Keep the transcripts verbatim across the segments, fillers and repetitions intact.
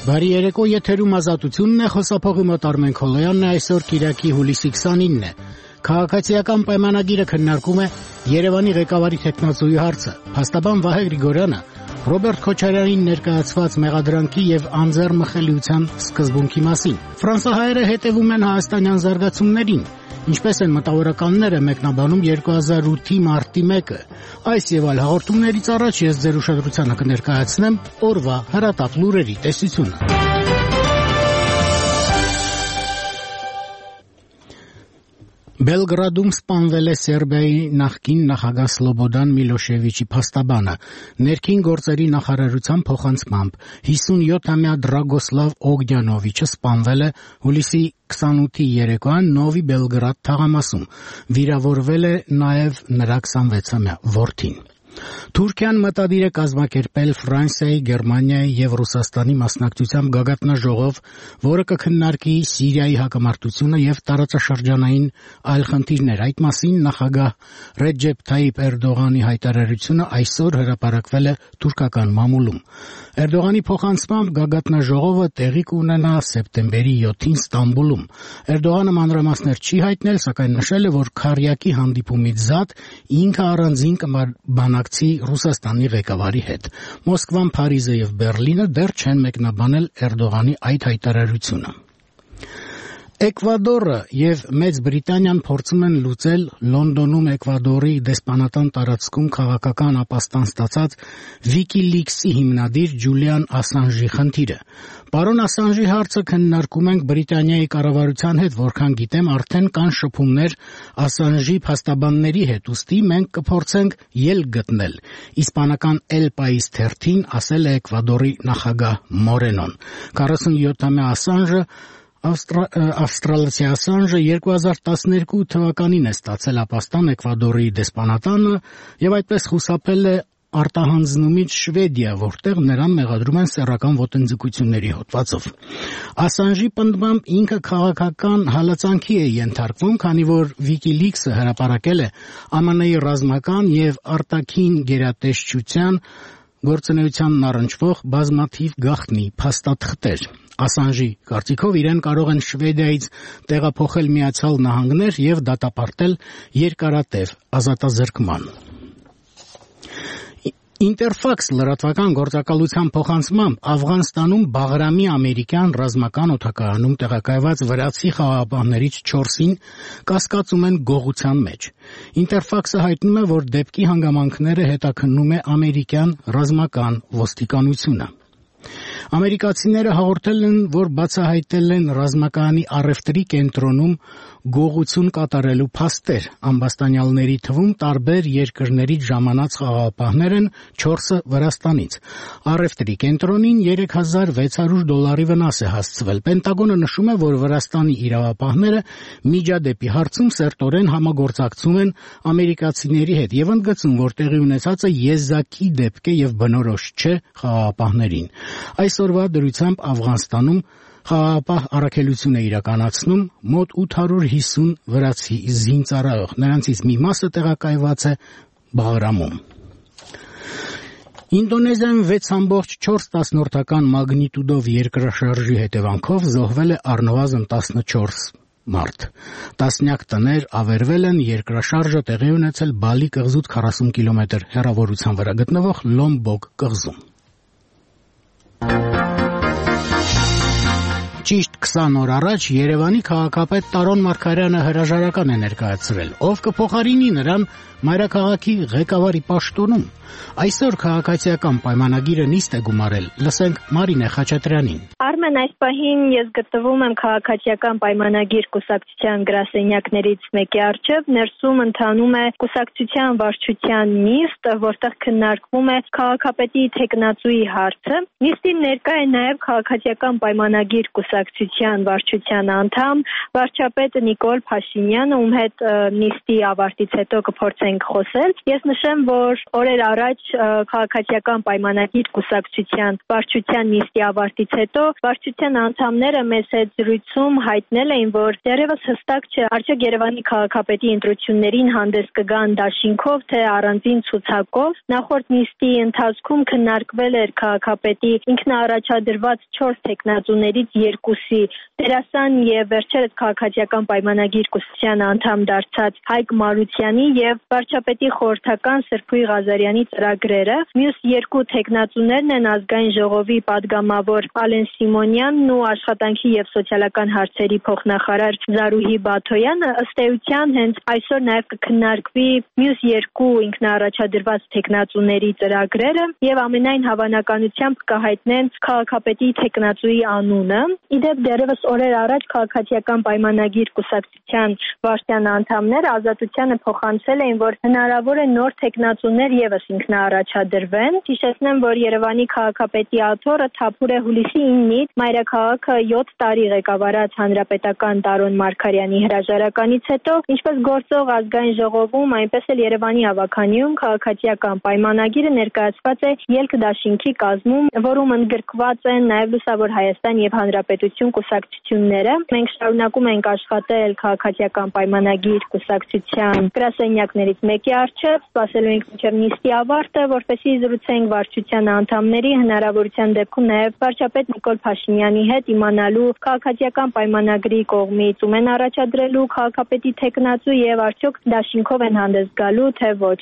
Բարի երեկո, եթերում ազատությունն է, խոսափողի մոտ Արմեն Քոլոյանն է, այսօր Կիրակի հուլիսի քսանինն է։ Քաղաքացիական պայմանագիրը քննարկում է Երևանի ղեկավարի թեկնածուի հարցը։ Փաստաբան Վահե Գրիգորյանը Ռոբերտ Քոչարյանին ներկայացված մեղադրանքի եւ անձեռմխելիության սկզբունքի մասին։ Ֆրանսահայերը հետևում են հայաստանյան զարգացումներին։ Ինչպես են մտավորականները մեկնաբանում երկու հազար ութի մարտի մեկը։ Այս եւ այլ հաղորդումներից առաջ ես ձեր ուշադրությանը կներկայացնեմ օրվա հրատապ լուրերի տեսությունը։ Բելգրադում սպանվել է Սերբիայի նախկին նախագահ Սլոբոդան Միլոշեվիչի փաստաբանը։ Ներքին գործերի նախարարության փոխանցմամբ հիսունյոթամյա Դրագոսլավ Օգնյանովիչը սպանվել է հուլիսի քսանութի երեկոյան Նովի Բելգրադ թաղամասում։ Վիրավորվել է նաև նրա քսանվեցամյա որդին։ Թուրքիան մտադիր է կազմակերպել Ֆրանսիայի, Գերմանիայի եւ Ռուսաստանի մասնակցությամբ գագաթնաժողով, որը կքննարկի Սիրիայի հակամարտությունը եւ տարածաշրջանային այլ խնդիրներ։ Այդ մասին նախագահ Ռեջեփ Թայիփ Էրդողանի հայտարարությունը այսօր հրապարակվել է թուրքական մամուլում։ Էրդողանի փոխանցմամբ գագաթնաժողովը տեղի կունենա սեպտեմբերի յոթին Ստամբուլում։ Էրդողանը մանրամասներ չի հայտնել, սակայն նշել է, որ քարյակի հանդիպումից զատ ինքը առանձին կբանակցի Ռուսաստանի ղեկավարի հետ։ Մոսկվան, Փարիզը եւ Բերլինը դեռ չեն մեկնաբանել Էրդողանի այդ հայտարարությունը։ Էկվադորը եւ Մեծ Բրիտանիան փորձում են լուծել Լոնդոնում Էկվադորի դեսպանատան տարածքում քաղաքական ապաստան ստացած WikiLeaks-ի հիմնադիր Ջուլիան Ասանժի խնդիրը։ Պարոն Ասանժի հարցը քննարկում ենք Բրիտանիայի կառավարության հետ, որքան գիտեմ, արդեն կան շփումներ Ասանժի փաստաբանների հետ, ուստի մենք կփորձենք ելք գտնել։ Իսպանական El País թերթին ասել է Էկվադորի նախագահ Մորենոն։ քառասունյոթամյա Ասանժը Ավստրալիացի Ասանժը երկու հազար տասներկու թվականին է ստացել ապաստան Էկվադորի դեսպանատանը եւ այդպես խուսափել է արտահանձնումից Շվեդիա, որտեղ նրան մեղադրում են սեռական ոտնձգությունների հոդվածով։ Ասանժի պնդմամբ ինքը քաղաքական հալածանքի է ենթարկվում, քանի որ WikiLeaks-ը հրապարակել է Α M N-ի ռազմական եւ արտաքին գերատեսչության գործունեությանն առնչվող բազմաթիվ գաղտնի փաստաթղթեր։ Ասանժի կարծիքով իրեն կարող են Շվեդիայից տեղափոխել Միացյալ Նահանգներ եւ դատապարտել երկարատև ազատազրկման։ Ինտերֆաքս լրատվական գործակալության փոխանցմամբ Աֆղանստանում Բաղրամի ամերիկյան ռազմական օդակայանում տեղակայված վրացի խաղաղապահներից չորսին կասկածում են գողության մեջ։ Ինտերֆաքսը հայտնում է, որ դեպքի հանգամանքները հետաքննում է ամերիկյան ռազմական ոստիկանությունը։ Ամերիկացիները հաղորդել են, որ բացահայտել են ռազմակայանի առևտրի կենտրոնում գողություն կատարելու փաստեր։ Ամբաստանյալների թվում տարբեր երկրներից ժամանած խաղաղապահներ են, չորսը Վրաստանից։ Առևտրի կենտրոնին երեք հազար վեց հարյուր դոլարի վնաս է հասցվել։ Պենտագոնը նշում է, որ Վրաստանի իրավապահները միջադեպի հարցում սերտորեն համագործակցում են ամերիկացիների հետ եւ ընդգծում, որ տեղի ունեցածը եզակի դեպք է եւ բնորոշ չէ խաղաղապահներին։ Այսօրվա դրությամբ Աֆղանստանում խաղաղապահ առաքելություն է իրականացնում մոտ ութ հարյուր հիսուն վրացի զինծառայող, նրանցից մի մասը տեղակայված է Բաղրամում։ Ինդոնեզիայում վեց ամբողջ չորս մագնիտուդով երկրաշարժի հետևանքով զոհվել է առնվազն տասնչորս մարդ։ Տասնյակ տներ ավերվել են, երկրաշարժը տեղի ունեցել Բալի կղզուց քառասուն կիլոմետր հեռավորության վրա գտնվող Լոմբոկ կղզում։ Ճիշտ քսան օր առաջ Երևանի քաղաքապետ Տարոն Մարգարյանը հրաժարական է ներկայացրել, ով կփոխարինի նրան մայրաքաղաքի ղեկավարի պաշտոնում։ Այսօր քաղաքացիական պայմանագիրը նիստ է գումարել։ Լսենք Մարինե Խաչատրյանին։ Արմեն, այս պահին ես գտնվում եմ քաղաքացիական պայմանագիր կուսակցության գրասենյակներից մեկի առջև, ներսում ընթանում է կուսակցության վարչության նիստ, որտեղ քննարկվում է քաղաքապետի թեկնածուի հարցը։ Նիստին ներկա է նաև քաղաքացիական պայմանագիր կուսակցության վարչության անդամ, վարչապետ Նիկոլ Փաշինյանը, ում հետ նիստի ավարտից հետո կփորձենք խոսել։ Ես նշեմ, որ օրեր առաջ քաղաքացիական պայմանագիր կուսակցության վարչության նիստի ավարտից հետո վարչության անդամները մեզ հետ զրույցում հայտնել էին, որ դեռևս հստակ չէ արդյոք Երևանի քաղաքապետի ընտրություններին հանդես կգան դաշինքով, թե առանձին ցուցակով։ Նախորդ նիստի ընթացքում քննարկվել էր քաղաքապետի ինքնաառաջադրված չորս թեկնածուներից երկուսի դերասան եւ վերջերս քաղաքացիական պայմանագիր կուսակցության անդամ դարձած Հայկ Մարությանի եւ վարչապետի խորհրդական Սրփուի Ղազարյանի ծրագրերը։ Մյուս երկու թեկնածուներն են ազգային ժողովի падգամավոր Ալեն Սիմոնյանն ու աշխատանքի եւ սոցիալական հարցերի փոխնախարար Զարուհի Բաթոյանը։ Ըստ էության հենց այսօր նաեւ կքննարկվի մյուս երկու ինքնաառաջադրված թեկնածուների ծրագրերը եւ ամենայն հավանականությամբ կհայտնեն քաղաքապետի թեկնածուի անունը։ Իդեպ դեռևս օրեր առաջ քաղաքացիական պայմանագիր կուսակցության վարչության անդամները Ազատությանը փոխանցել էին, որ հնարավոր է նոր թեկնածուներ եւս ինքնաառաջադրվեն։ Հիշեցնեմ, որ Երևանի քաղաքապետի աթոռը թափուր է հուլիսի իննից մայրաքաղաքը յոթ տարի ղեկավարած հանրապետական Տարոն Մարգարյանի հրաժարականից հետո, ինչպես գործող ազգային ժողովում, այնպես էլ Երևանի ավականիում քաղաքացիական պայմանագիրը ներկայացված է ելք դաշինքի կազմում, որում ընդգրկված են նաեւ Լուսավոր Հայաստան եւ Հանրապետություն կուսակցությունները։ Մենք շարունակում ենք աշխատել քաղաքացիական պայմանագիր կուսակցության գրասենյակներից մեկի առջև, սպասելու ենք մինչև նիստի ավարտը, որպեսզի զրուցենք վարչության անդամների, հնարավորության դեպքում նաև վարչապետ Նիկոլ Փաշինյանի հետ իմանալու քաղաքացիական պայմանագրի կողմից ում են առաջադրելու քաղաքապետի թեկնածու եւ արդյոք դաշինքով են հանդես գալու, թե ոչ։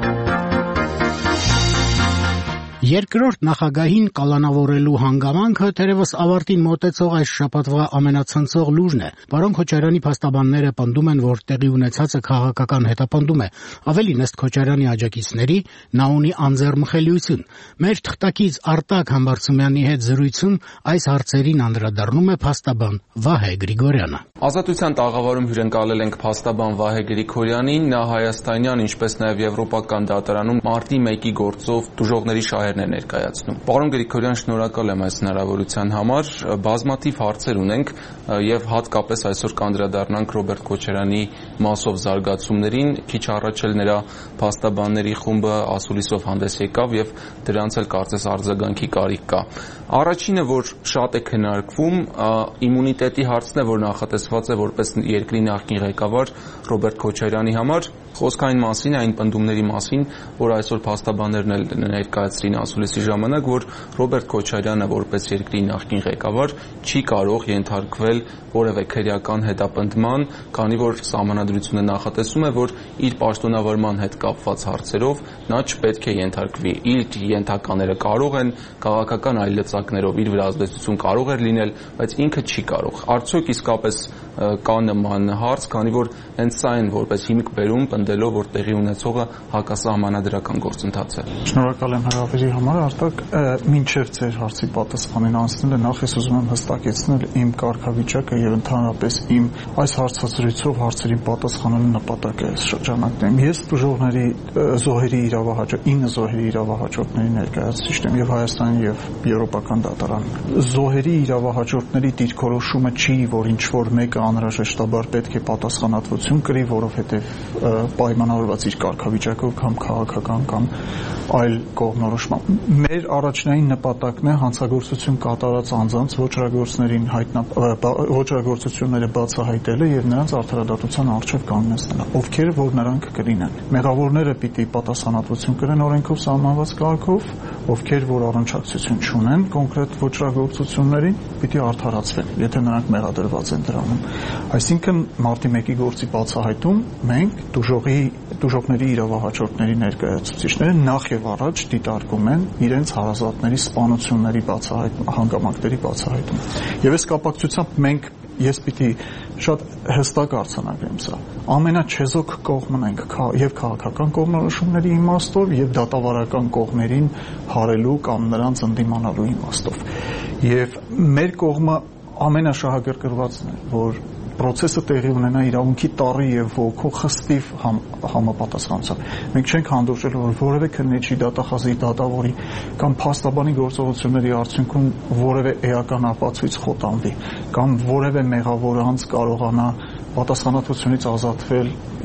Երկրորդ նախագահին կալանավորելու հանգամանքը թերևս ավարտին մոտեցող այս շաբաթվա ամենացնցող լուրն է։ Պարոն Քոչարյանի փաստաբանները պնդում են, որ տեղի ունեցածը քաղաքական հետապնդում է։ Ավելին, ըստ Քոչարյանի աջակիցների, նա ունի անձեռմխելիություն։ Մեր թղթակից Արտակ Համբարձումյանի հետ զրույցում այս հարցերին անդրադառնում է փաստաբան Վահե Գրիգորյանը։ Ազատության տաղավարում հյուրընկալել ենք փաստաբան Վահե Գրիգորյանին, նա հայաստանյան, ինչպես նաև եվրոպական դատարանում մարտի մեկի գործով դժողների շահերն է ներկայացնում։ Պարոն Գրիգորյան, շնորհակալ եմ այս հնարավորության համար։ Բազմաթիվ հարցեր ունենք եւ հատկապես այսօր կանդրադառնանք Ռոբերտ Քոչարյանի մասով զարգացումներին։ Քիչ առաջ էլ նրա փաստաբանների խումբը ասուլիսով հանդես եկավ եւ դրանց էլ կարծես արձագանքի կարիք կա։ Առաջինը, որ շատ է քննարկվում, իմունիտետի հարցն է, որ նախատեսված է որպես երկրի նախկին ղեկավար Ռոբերտ Քոչարյանի համար։ Խոսք այն մասին, այն պնդումների մասին, որ այսօր փաստաբաններն էլ ներկայացրին ասուլիսի ժամանակ, որ Ռոբերտ Քոչարյանը որպես երկրի նախկին ղեկավար չի կարող ենթարկվել որևէ քրեական հետապնդման, քանի որ սահմանադրությունը նախատեսում է, որ իր պաշտոնավարման հետ կապված հարցերով նա չպետք է ենթարկվի։ Իր ենթակաները կարող են քաղաքական այլ լծակներով իր վրա ազդեցություն կարող է լինել, բայց ինքը չի կարող։ Արդյոք իսկապես կա նման հարց, քանի որ հենց սա են որպես հիմք բերում պնդելով, որ տեղի ունեցողը հակասահմանադրական գործընթաց է։ Շնորհակալ եմ հրավերի համար, Արտակ, մինչև ձեր հարցի պատասխանին անցնելը նախ ես ուզում եմ հստակեցնել իմ կարգավիճակը եւ ընդհանրապես իմ այս հարցազրույցով հարցերին պատասխանելու նպատակը այս շրջանակներում։ Ես դժողների զոհերի իրավահաջող ինը զոհերի իրավահաջորդների ներկայացուցիչ եմ եւ Հայաստանի եւ եվրոպական դատարանում։ Զոհերի իրավահաջորդների դիրքորոշումը չի, որ ինչ որ մեկը անհրաժեշտաբար պետք է պատասխանատվություն կրի, որովհետեւ պայմանավորված իր կարգավիճակով կամ քաղաքական կամ այլ կողմնորոշմամբ։ Մեր առաջնային նպատակն է հանցագործություն կատարած անձանց ոչրագործներին ոչրագործությունները բացահայտելը եւ նրանց արդարադատության առջեւ կանգնեցնելը, ովքեր որ նրանք կլինեն։ Մեղավորները պիտի պատասխանատվություն կրեն օրենքով սահմանված կարգով, ովքեր որ առնչակցություն չունեն կոնկրետ ոչրագործություններին, պիտի արդարացվեն, եթե նրանք մեղադրված են դրանում։ Այսինքն մարտի մեկի գործի բացահայտում մենք դժողի դժողների իրավահաջորդների ներկայացուցիչները նախ եւ առաջ դիտարկում են իրենց հարազատների սպանությունների բացահայտում, հանգամանքների բացահայտում։ Եվ այս կապակցությամբ մենք ես պիտի շատ հստակ արձանագրեմ սա։ Ամենաչեզոք կողմն ենք եւ քաղաքական կողմնորոշումների իմաստով եւ դատավարական կողմերին հարելու կամ նրանց ընդդիմանալու իմաստով։ Եվ մեր կողմը ամենաշահագրգռվածն է, որ process-ը տեղի ունենա իրավունքի տառի եւ ոգու խստիվ համ, համապատասխանությամբ։ Մենք չենք հանդուրժել, որ որևէ քննիչի, դատախազի, դատավորի կամ փաստաբանի գործողությունների արդյունքում որևէ էական ապացույց խոտանվի կամ որևէ մեղավոր անձ կարողանա պատասխանատվությունից ազատվել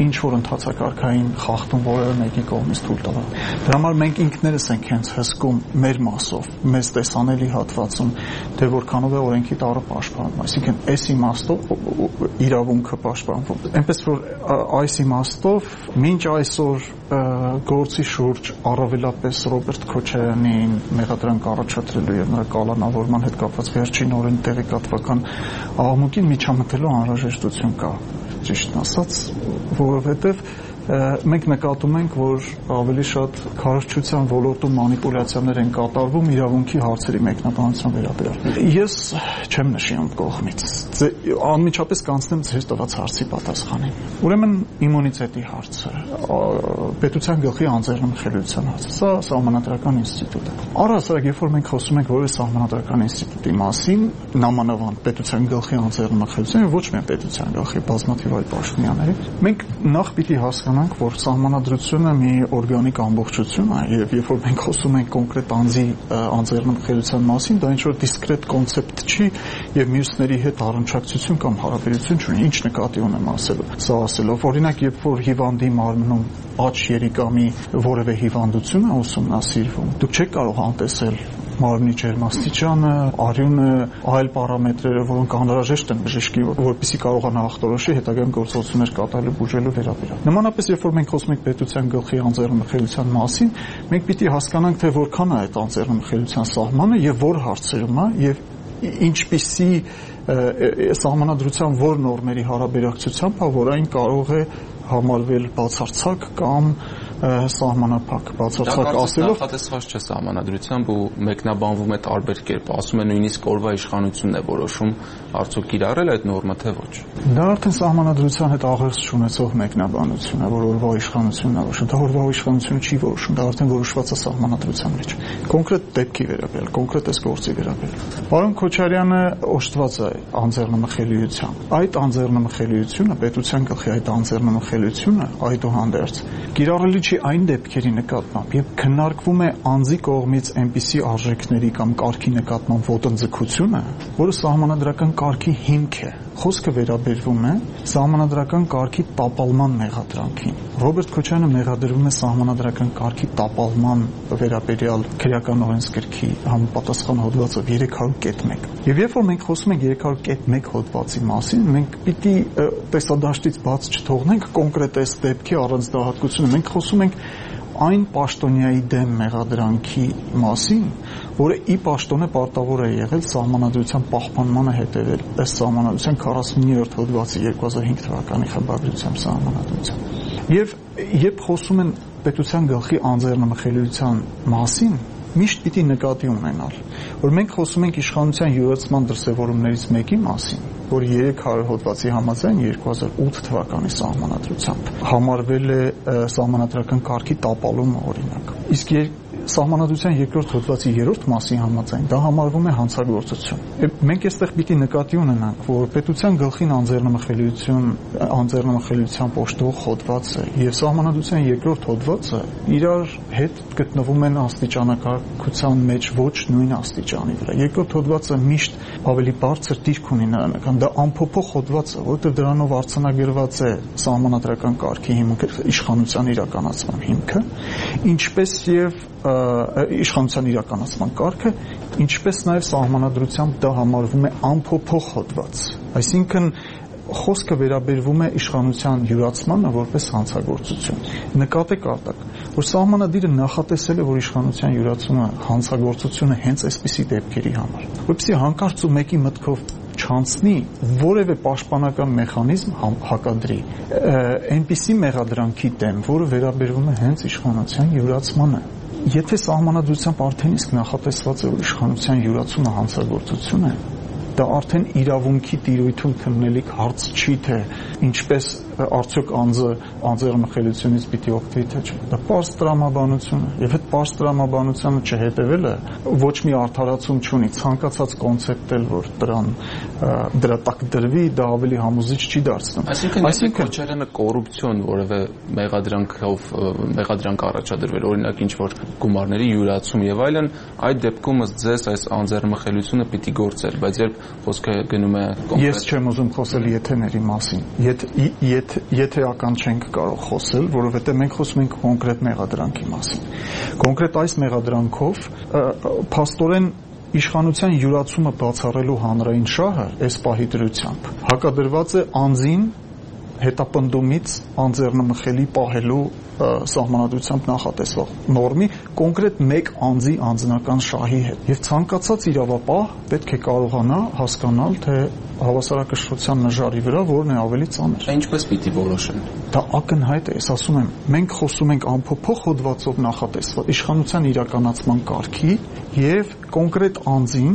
ինչ որ ընթացակարգային խախտում որևէ մեկի կողմից թույլ տվա։ Դրա համար մենք ինքներս ենք հենց հսկում մեր մասով, մեզ տեսանելի հատվածում, թե որքանով է օրենքի տառը պաշտպանում, այսինքն այս իմաստով իրավունքը պաշտպանվում։ Այնպես որ այս իմաստով մինչ այսօր գործի շուրջ առավելապես Ռոբերտ Քոչարյանին մեղադրանք առաջադրելու եւ նրա կալանավորման հետ կապված վերջին օրեն տեղեկատվական աղմուկին միջամտելու անհրաժեշտություն կա, ճիշտն ասած, որովհետեւ մենք նկատում ենք, որ ավելի շատ քարոզչության ոլորտում մանիպուլյացիաներ են կատարվում իրավունքի հարցերի մեկնաբանության վերաբերյալ։ Ես չեմ նշի ում կողմից, անմիջապես կանցնեմ ձեր տված հարցի պատասխանին։ Ուրեմն իմունիտետի հարցը, պետության գլխի անձեռնմխելիության հարցը, սա սահմանադրական ինստիտուտ է։ Առհասարակ, երբ որ մենք խոսում ենք որևէ սահմանադրական ինստիտուտի մասին, նամանավանդ պետության գլխի անձեռնմխելիության եւ ոչ միայն պետության գլխի բազմաթիվ այլ պաշտոնյաների, մենք նախ պիտի հասկանանք, որ սահմանադրությունը մի օրգանիկ ամբողջություն է եւ երբ որ մենք խոսում ենք կոնկրետ անձի անձեռնմխելիության մասին, դա ինչ որ դիսկրետ կոնցեպտ չի եւ մյուսների հետ առնչակցություն կամ հարաբերություն չունի։ Ինչ նկատի ունեմ ասելու։ Սա ասելով, օրինակ, երբ որ հիվանդի մարմնում աճ երիկամի որևէ հիվանդություն է ուսումնասիրվում, դուք չեք կարող անտեսել մարմնի ջերմաստիճանը, արյունը, այլ պարամետրերը, որոնք անհրաժեշտ են բժշկի, որպեսզի կարողանա ախտորոշի հետագայում գործողություններ կատարելու բուժելու վերաբերյալ։ Նմանապես, երբ որ մենք խոսում ենք պետության գլխի անձեռնմխելիության մասին, մենք պիտի հասկանանք, թե որքան է այդ անձեռնմխելիության սահմանը եւ որ հարցերում է եւ ինչպիսի սահմանադրության որ նորմերի հարաբերակցությամբ, որ այն կարող է համարվել բացարձակ կամ սահմանափակ, բացարձակ ասելով նախատեսված չէ սահմանադրությամբ ու մեկնաբանվում է տարբեր կերպ, ասում է նույնիսկ օրվա իշխանությունն է որոշում արդյոք կիրառել այդ նորմը թե ոչ։ Դա արդեն սահմանադրության հետ աղերս չունեցող մեկնաբանություն է, որ օրվա իշխանությունն է որոշում, դա օրվա իշխանությունը չի որոշում, դա արդեն որոշված է սահմանադրության մեջ։ Կոնկրետ դեպքի վերաբերյալ, կոնկրետ այս գործի վերաբերյալ։ Պարոն Քոչարյանը օժտված է անձեռնմխելիությամբ։ Այդ անձեռնմխելիությունը, պետության գլխի այդ անձեռնմխելիությունը այդուհանդերձ կիրառելի չի այն դեպքերի նկատմամբ, երբ քննարկվում է անձի կողմից այնպիսի արժեքների կամ կարգի նկատմամբ ոտնձգությունը, որը սահմանադրական կարգի հիմք է։ Խոսքը վերաբերվում է սահմանադրական կարգի տապալման մեղադրանքին։ Ռոբերտ Քոչարյանը մեղադրվում է սահմանադրական կարգի տապալման վերաբերյալ քրեական օրենսգրքի համապատասխան հոդվածով երեք հարյուր մեկ։ Եվ երբ որ մենք խոսում ենք երեք հարյուր մեկ հոդվածի մասին, մենք պիտի տեսադաշտից բաց չթողնենք կոնկրետ այս դեպքի առանձնահատկությունը։ Մենք խոսում ենք այն պաշտոնյայի դեմ մեղադրանքի մասին, որը ի պաշտոնե պարտավոր է եղել սահմանադրության պահպանմանը հետևել ըստ սահմանադրության քառասունիններորդ հոդվածի երկու հազար հինգ թվականի խմբագրությամբ սահմանադրության։ Եվ երբ խոսում են պետության գլխի անձեռնմխելիության մասին, միշտ պիտի նկատի ունենալ, որ մենք խոսում ենք իշխանության յուրացման դրսևորումներից մեկի մասին, որ երեք հարյուր հոդվածի համաձայն երկու հազար ութ թվականի սահմանադրությամբ համարվել է սահմանադրական կարգի տապալումը օրինակ։ Իսկ սահմանադրության երկրորդ հոդվածի երրորդ մասի համաձայն դա համարվում է հանցագործություն։ Մենք այստեղ պիտի նկատի ունենանք, որ պետության գլխին անձեռնմխելիություն, անձեռնմխելիության պաշտող հոդվածը եւ սահմանադրության երկրորդ հոդվածը իրար հետ գտնվում են աստիճանակարգության մեջ ոչ նույն աստիճանի վրա։ Երկրորդ հոդվածը միշտ ավելի բարձր դիրք ունի նրանական, դա անփոփոխ հոդված է, որտեղ դրանով արձանագրված է սահմանադրական կարգի հիմքը, իշխանության իրականացման հիմքը, ինչպես եւ իշխանության իրականացման կարգը, ինչպես նաև սահմանադրությամբ դա համարվում է անփոփոխ հոդված։ Այսինքն խոսքը վերաբերվում է իշխանության յուրացմանը որպես հանցագործություն։ Նկատեք արտակ, որ սահմանադիրը նախատեսել է, որ իշխանության յուրացումը հանցագործությունը հենց այսպիսի դեպքերի համար, որպեսզի հանկարծ ու մեկի մտքով չանցնի որևէ պաշտպանական մեխանիզմ հակադրի այնպիսի մեղադրանքի դեմ, որը վերաբերվում է հենց իշխանության յուրացմանը։ Եթե սահմանադրությամբ արդեն իսկ նախատեսված է, որ իշխանության յուրացումը հանցագործություն է, դա արդեն իրավունքի տիրույթում քննելիք հարց չի, թե ինչպես արդյոք անձը անձեռնմխելիությունից պիտի օգտվի, թե չէ։ Դա պարզ տրամաբանություն է, եւ այդ պարզ տրամաբանությանը չհետևելը ոչ մի արդարացում չունի, ցանկացած կոնցեպտ էլ, որ դրան դրա տակ դրվի, դա ավելի համոզիչ չի դարձնում։ Այսինքն, այսինքն Քոչարյանը կոռուպցիոն որևէ մեղադրանքով մեղադրանք առաջադրվել, օրինակ ինչ որ գումարների յուրացում եւ այլն, այդ դեպքում ըստ ձեզ այս անձեռնմխելիությունը պիտի գործել, բայց երբ խոսքը գնում է կոնկրետ։ Ես չեմ ուզում խոսել եթեների մասին։ Եթե եթեական չենք կարող խոսել, որովհետև մենք խոսում ենք կոնկրետ մեղադրանքի մասին։ Կոնկրետ այս մեղադրանքով փաստորեն իշխանության յուրացումը բացառելու հանրային շահը այս պահի դրությամբ հակադրված է անձին հետապնդումից անձեռնմխելի պահելու սահմանադրությամբ նախատեսվող նորմի կոնկրետ մեկ անձի անձնական շահի հետ եւ ցանկացած իրավապահ պետք է կարողանա հասկանալ թե հավասարակշռության նժարի վրա որն է ավելի ծանր։ Ինչպես պիտի որոշեն։ Դա ակնհայտ է, ես ասում եմ, մենք խոսում ենք ամփոփող հոդվածով նախատեսված իշխանության իրականացման կարգի եւ կոնկրետ անձին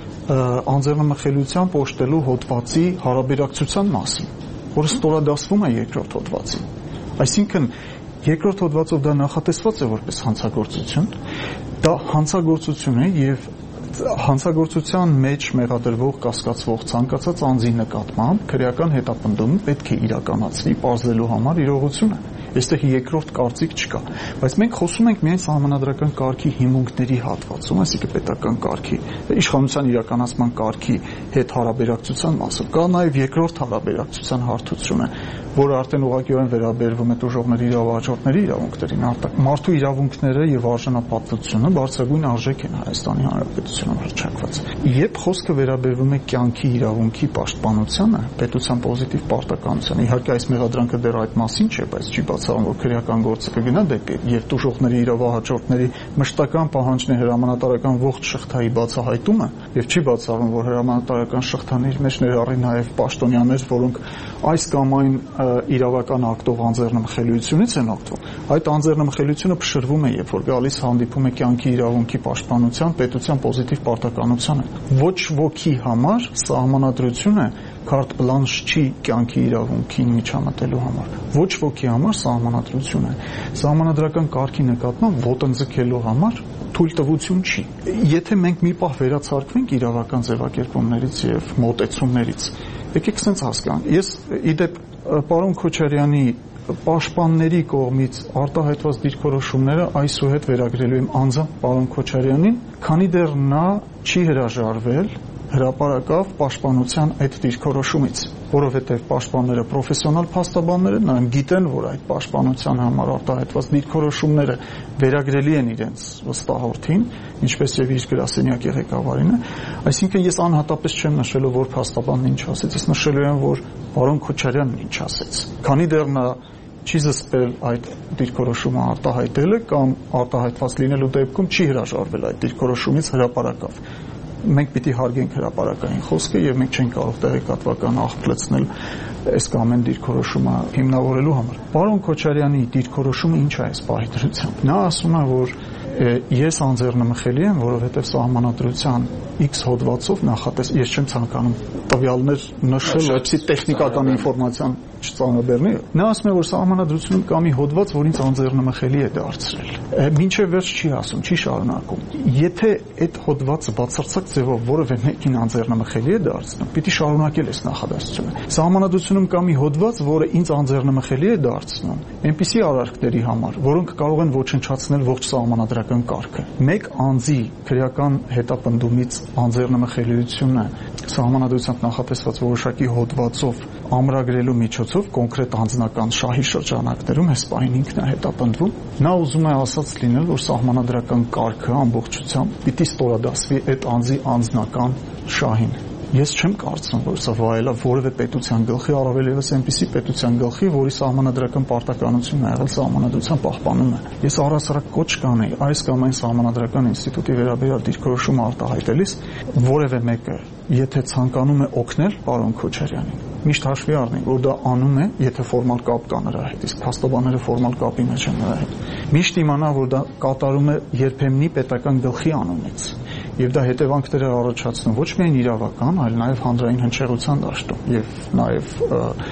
անձեռնմխելիությամբ օժտելու հոդվածի հարաբերակցության մասին, որը ստորադասվում է երկրորդ հոդվածին։ Այսինքն երկրորդ հոդվածով դա նախատեսված է որպես հանցագործություն, դա հանցագործություն է եւ հանցագործության մեջ մեղադրվող կասկածվող ցանկացած անձի նկատմամբ քրեական հետապնդումը պետք է իրականացվի պարզելու համար իրողությունը։ Այստեղ երկրորդ կարծիք չկա, բայց մենք խոսում ենք միայն սահմանադրական կարգի հիմունքների հատվածում, այսինքն պետական կարգի, իշխանության իրականացման կարգի հետ հարաբերակցության մասը։ Կա նաև երկրորդ հարաբերակցության հարթությունը, որը արդեն ուղղակիորեն վերաբերվում է տուժողների իրավահաջորդների իրավունքներին։ Մարդու իրավունքները եւ արժանապատվությունը բարձրագույն արժեք են Հայաստանի Հանրապետությունում հռչակված։ Երբ խոսքը վերաբերվում է կյանքի իրավունքի պաշտպանությանը, պետության պոզիտիվ պարտականությանը, իհարկե այս մեղադրանքը դեռ այդ մասին չէ, բայց չի բացառում, որ քրեական գործը կգնա դեպի եւ տուժողների իրավահաջորդների մշտական պահանջն է հրամանատարական ողջ շղթայի բացահայտումը եւ չի բացառում, որ հրամանատարական շղթաների մեջ ներառի նաեւ պաշտոնյաներ, որոնք այս կամ այն իրավական ակտով անձեռնմխելիությունից են օգտվում։ Այդ անձեռնմխելիությունը փշրվում է, երբ որ գալիս հանդիպում է կյանքի իրավունքի պաշտպանության պետության պոզիտիվ պարտականությանը։ Ոչ ոքի համար սահմանադրությունը կարտ բլանշ չի կյանքի իրավունքին միջամտելու համար։ Ոչ ոքի համար սահմանադրություն է սահմանադրական կարգի նկատմամբ ոտնձգելու համար թույլտվություն չի։ Եթե մենք մի պահ վերացարկվենք իրավական ձևակերպումներից եւ մոտեցումներից, եկեք sense հասկանանք։ Ես իդեպ պարոն Քոչարյանի պաշտպանների կողմից արտահայտված դիրքորոշումները այսուհետ վերագրելու եմ անձամբ պարոն Քոչարյանին, քանի դեռ նա չի հրաժարվել հրապարակավ պաշտպանության այդ դիրքորոշումից, որովհետև պաշտպանները պրոֆեսիոնալ փաստաբաններ են, նրանք գիտեն, որ այդ պաշտպանության համար արտահայտված դիրքորոշումները վերագրելի են իրենց վստահորդին, ինչպես եւ իր գրասենյակի ղեկավարինը, այսինքն ես անհատապես չեմ նշելու, որ փաստաբանն ինչ ասեց, ես նշելու եմ, որ պարոն Քոչարյանն ինչ ասեց, քանի դեռ նա չի զսպել այդ դիրքորոշումը արտահայտելը կամ արտահայտված լինելու դեպքում չի հրաժարվել այդ դիրքորոշումից հրապարակավ։ Մենք պիտի հարգենք հրապարակային խոսքը եւ մենք չենք կարող տեղեկատվական աղբյուր լցնել այս կամ այն դիրքորոշումը հիմնավորելու համար։ Պարոն Քոչարյանի դիրքորոշումը ինչ է այս պահի դրությամբ։ Նա ասում է, որ ես անձեռնմխելի եմ, որովհետև սահմանադրության X հոդվածով նախատես, ես չեմ ցանկանում տվյալներ նշել, որպեսզի տեխնիկական ինֆորմացիան չծանրաբեռնի։ Նա ասում է, որ սահմանադրությունում կա մի հոդված, որ ինձ անձեռնմխելի է դարձրել։ Մինչև վերջ չի ասում, չի շարունակում։ Եթե այդ հոդվածը բացարձակ ձևով որևէ մեկին անձեռնմխելի է դարձնում, պիտի շարունակել այս նախադասությունը։ Սահմանադրությունում կա մի հոդված, որը ինձ անձեռնմխելի է դարձնում այնպիսի արարքների համար, որոնք կարող են ոչնչացնել ողջ սահմանադրական կարգը։ Մեկ անձի քրեական հետապնդումից անձեռնմխելիությունը սահմանադրությամբ նախատեսված որոշակի հոդվածով ամրագրելու միջոցով կոնկրետ անձնական շահի շրջանակներում այս պահին ինքն է հետապնդվում։ Նա ուզում է ասած լինել, որ սահմանադրական կարգը ամբողջությամբ պիտի ստորադասվի այդ անձի անձնական շահին։ Ես չեմ կարծում, որ սա վայելա որևէ պետության գլխի, առավել ևս այնպիսի պետության գլխի, որի սահմանադրական պարտականությունն է եղել սահմանադրության պահպանումը։ Ես առհասարակ կոչ կանեի այս կամ այն սահմանադրական ինստիտուտի վերաբերյալ դիրքորոշումը արտահայտելիս որևէ մեկը, եթե ցանկանում է օգնել պարոն Քոչարյանին, միշտ հաշվի առնի, որ դա անում է, եթե ֆորմալ կապ կա նրա հետ, իսկ փաստաբանները ֆորմալ կապի մեջ են նրա հետ։ Միշտ իմանա, որ դա կատարում է երբեմնի պետական գլխի անունից։ Եվ դա հետևանքներ է առաջացնում ոչ միայն իրավական, այլ նաև հանրային հնչեղության դաշտում եւ նաև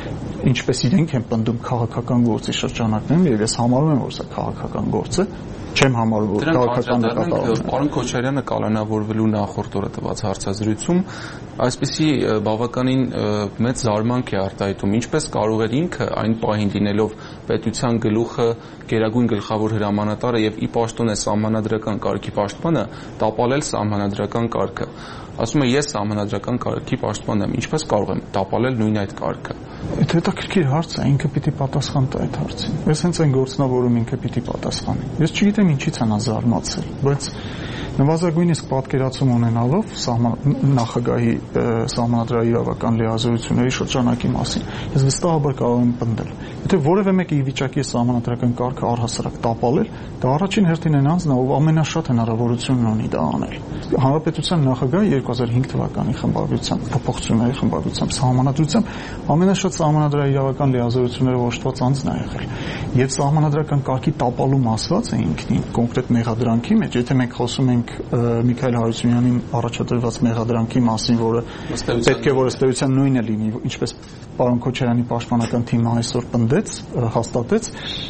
ինչպես իրենք են պնդում քաղաքական գործի շրջանակներում, եւ ես համարում եմ, որ սա քաղաքական գործ է, չեմ համարում, որ քաղաքական նկատառումն է։ Պարոն Քոչարյանը կալանավորվելու նախորդ օրը տված հարցազրույցում այսպիսի բավականին մեծ զարմանք է արտահայտում, ինչպես կարող էր ինքը այն պահին լինելով պետության գլուխը, գերագույն գլխավոր հրամանատարը եւ ի պաշտոն է սահմանադրական կարգի պաշտպանը տապալել սահմանադրական կարգը։ Ասում է ես սահմանադրական կարգի պաշտպան եմ, ինչպես կարող եմ տապալել նույն այդ կարգը։ Այդ հետաքրքիր հարց է, ինքը պիտի պատասխան տա այդ հարցին։ Ես հենց այն գործնավորում ինքը պիտի պատասխանի։ Ես չգիտեմ ինչից են զարմացել, բայց նվազագույնիսկ պատկերացում ունենալով նախագահի սահմանադրահիրավական լիազորությունների շրջանակի մասին, ես վստահաբար կարող եմ պնդել, եթե որևէ մեկը ի վիճակի է սահմանադրական կարգը առհասարակ տապալել, դա առաջին հերթին են անձն, ով ամենաշատ հնարավորությունն ունի դա անել։ Հանրապետության նախագահը երկու հազար հինգ թվականի խմբագրությամբ, փոփոխությունների խմբագրությամբ, սահմանադրությամբ ամենաշատ սահմանադրահիրավական լիազորություններով օժտված անձն է եղել։ Եվ սահմանադրական կարգի տապալում ասված է ինքնին կոնկրետ մեղադրանքի մեջ, եթե մենք խոսում ենք Միքայել Հարությունյանին առաջադրված մեղադրանքի մասին, որը պետք է որ ըստ էության նույնը լինի, ինչպես պարոն Քոչարյանի պաշտպանական թիմը այսօր պնդեց, հաստատեց,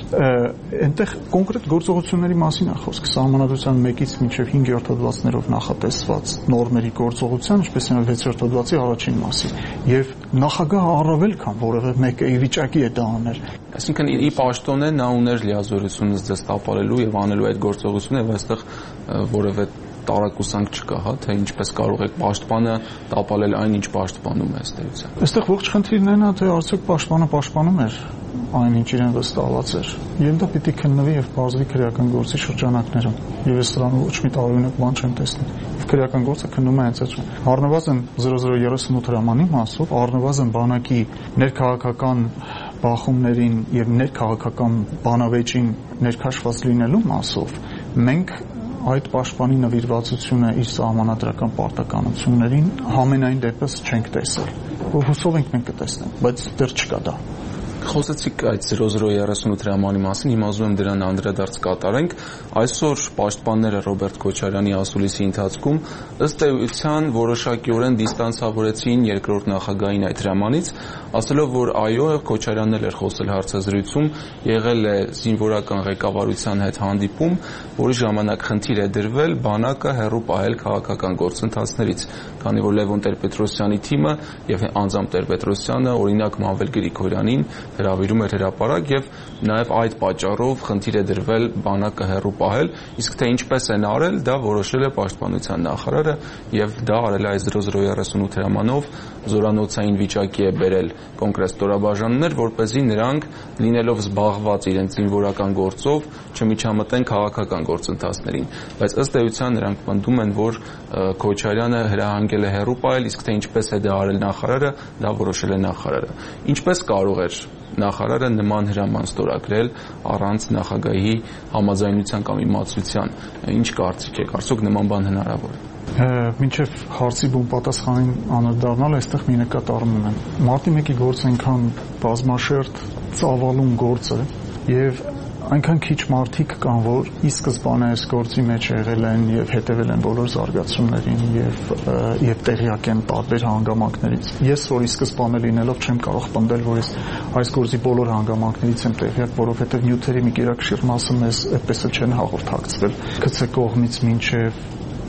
այնտեղ կոնկրետ գործողությունների մասին է խոսք, սահմանադրության մեկից մինչև հինգերորդ հոդվածներով նախատեսված նորմերի գործողության, ինչպես նաև վեցերորդ հոդվածի առաջին մասին, եւ նախագահը առավել քան որևէ մեկը ի վիճակի է դա անել։ Այսինքն ի պաշտոն է նա ուներ լիազորությունը ձեզ տապալելու եւ անելու այդ գործողությունը եւ այստեղ որևէ տարակուսանք չկա, հա, թե ինչպես կարող է պաշտպանը տապալել այն, ինչ պաշտպանում է ըստ էության։ Այստեղ ողջ խնդիրն է նա, թե արդյոք պաշտպանը պաշտպանում էր այն, ինչ իրեն վստահված էր։ Եվ դա պիտի քննվի եւ բազվի քրեական գործի շրջանակներում։ Եվ ես դրան ոչ մի տարօրինակ բան չեմ տեսնում։ Քրեական գործը քննում է հենց այդ։ Առնվազն զրո զրո երեսունութ հրամանի մասով, առնվազն բանակի ներքաղաքական բախումներին եւ ներքաղաքական բանավեճին ներքաշված լինելու մասով մենք այդ պաշտպանի նվիրվածությունը իր սահմանադրական պարտականություններին համենայն դեպս չենք տեսել։ Հուսով ենք մենք կտեսնենք, բայց դեռ չկա դա։ Խոսեցիք այդ զրո զրո երեսունութ հրամանի մասին, հիմա ուզում եմ դրան անդրադարձ կատարենք։ Այսօր պաշտպանները Ռոբերտ Քոչարյանի ասուլիսի ընթացքում ըստ էության որոշակիորեն դիստանցավորեցին երկրորդ նախագահին այդ հրամանից, ասելով, որ այո, Քոչարյանն էլ էր խոսել հարցազրույցում, եղել է զինվորական ղեկավարության հետ հանդիպում, որի ժամանակ խնդիր է դրվել բանակը հեռու պահել քաղաքական գործընթացներից, քանի որ Լևոն Տեր-Պետրոսյանի թիմը եւ անձամբ Տեր-Պետրոսյանը օրինակ Մանվել Գրիգորյանին հրավիրում էր հրապարակ եւ նաեւ այդ պատճառով խնդիր է դրվել բանակը հեռու պահել, իսկ թե ինչպես են արել, դա որոշել է պաշտպանության նախարարը եւ դա արել է այս զրո զրո երեսունութ հրամանով, զորանոցային վիճակի է բերել կոնկրետ ստորաբաժանումներ, որպեսզի նրանք լինելով զբաղված իրենց զինվորական գործով չմիջամտեն քաղաքական գործընթացներին, բայց ըստ էության նրանք պնդում են, որ Քոչարյանը հրահանգել է հեռու պահել, իսկ թե ինչպես է դա արել նախարարը, դա որոշել է նախարարը։ Ինչպես կարող էր նախարարը նման հրաման ստորագրել առանց նախագահի համաձայնության կամ իմացության։ Ինչ կարծիք եք, արդյոք նման բան հնարավոր է։ Մինչև հարցի բուն պատասխանին անդրադառնալ, այստեղ մի նկատառում ունեմ։ Մարտի մեկի գործը այնքան բազմաշերտ ծավալուն գործ է եւ այնքան քիչ մարդիկ կան, որ ի սկզբանե այս գործի մեջ եղել են եւ հետեւել են բոլոր զարգացումներին եւ եւ տեղյակ են տարբեր հանգամանքներից։ Ես որ ի սկզբանե լինելով չեմ կարող պնդել, որ ես այս գործի բոլոր հանգամանքներից եմ տեղյակ, որովհետեւ նյութերի մի գերակշիռ մասը մեզ այդպես էլ չեն հաղորդակցվել։ Գցե կողմից մինչեւ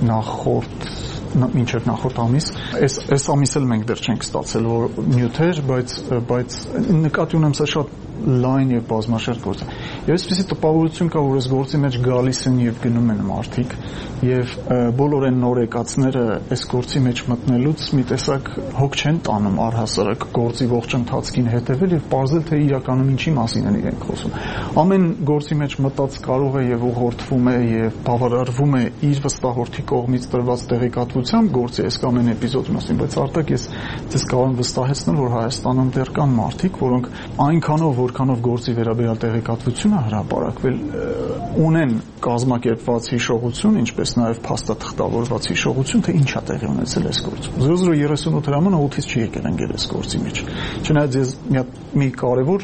նախորդ մինչև նախորդ ամիս, այս այս ամիս էլ մենք դեռ չենք ստացել որ նյութեր, բայց բայց նկատի ունեմ սա շատ լայն եւ բազմաշերտ գործ է։ Եվ այսպեսի տպավորություն կա, որ այս գործի մեջ գալիս են եւ գնում են մարդիկ եւ բոլոր այն նոր եկածները այս գործի մեջ մտնելուց մի տեսակ հոգ չեն տանում առհասարակ գործի ողջ ընթացքին հետեւել եւ ողջել թե իրականում ինչի մասին են իրենք խոսում։ Ամեն գործի մեջ մտած կարող է եւ ուղղորդվում է եւ բավարարվում է իր վստահորդի կողմից տրված տեղեկատվությամբ գործի այս կամ այն էպիզոդի մասին, բայց արտակ ես ձեզ կարող եմ վստահեցնել, որ Հայաստանում դեռ կան մարդիկ, որոնք այնքանով որքանով գործի վերաբերյալ տեղեկատվությունը հրապարակվել ունեն կազմակերպված հիշողություն, ինչպես նաև փաստաթղթավորված հիշողություն, թե ինչ է տեղի ունեցել այս գործում։ զրո զրո երեսունութ հրամանը օդից չի եկել ընկել այս գործի մեջ։ Չնայած ես մի մի կարևոր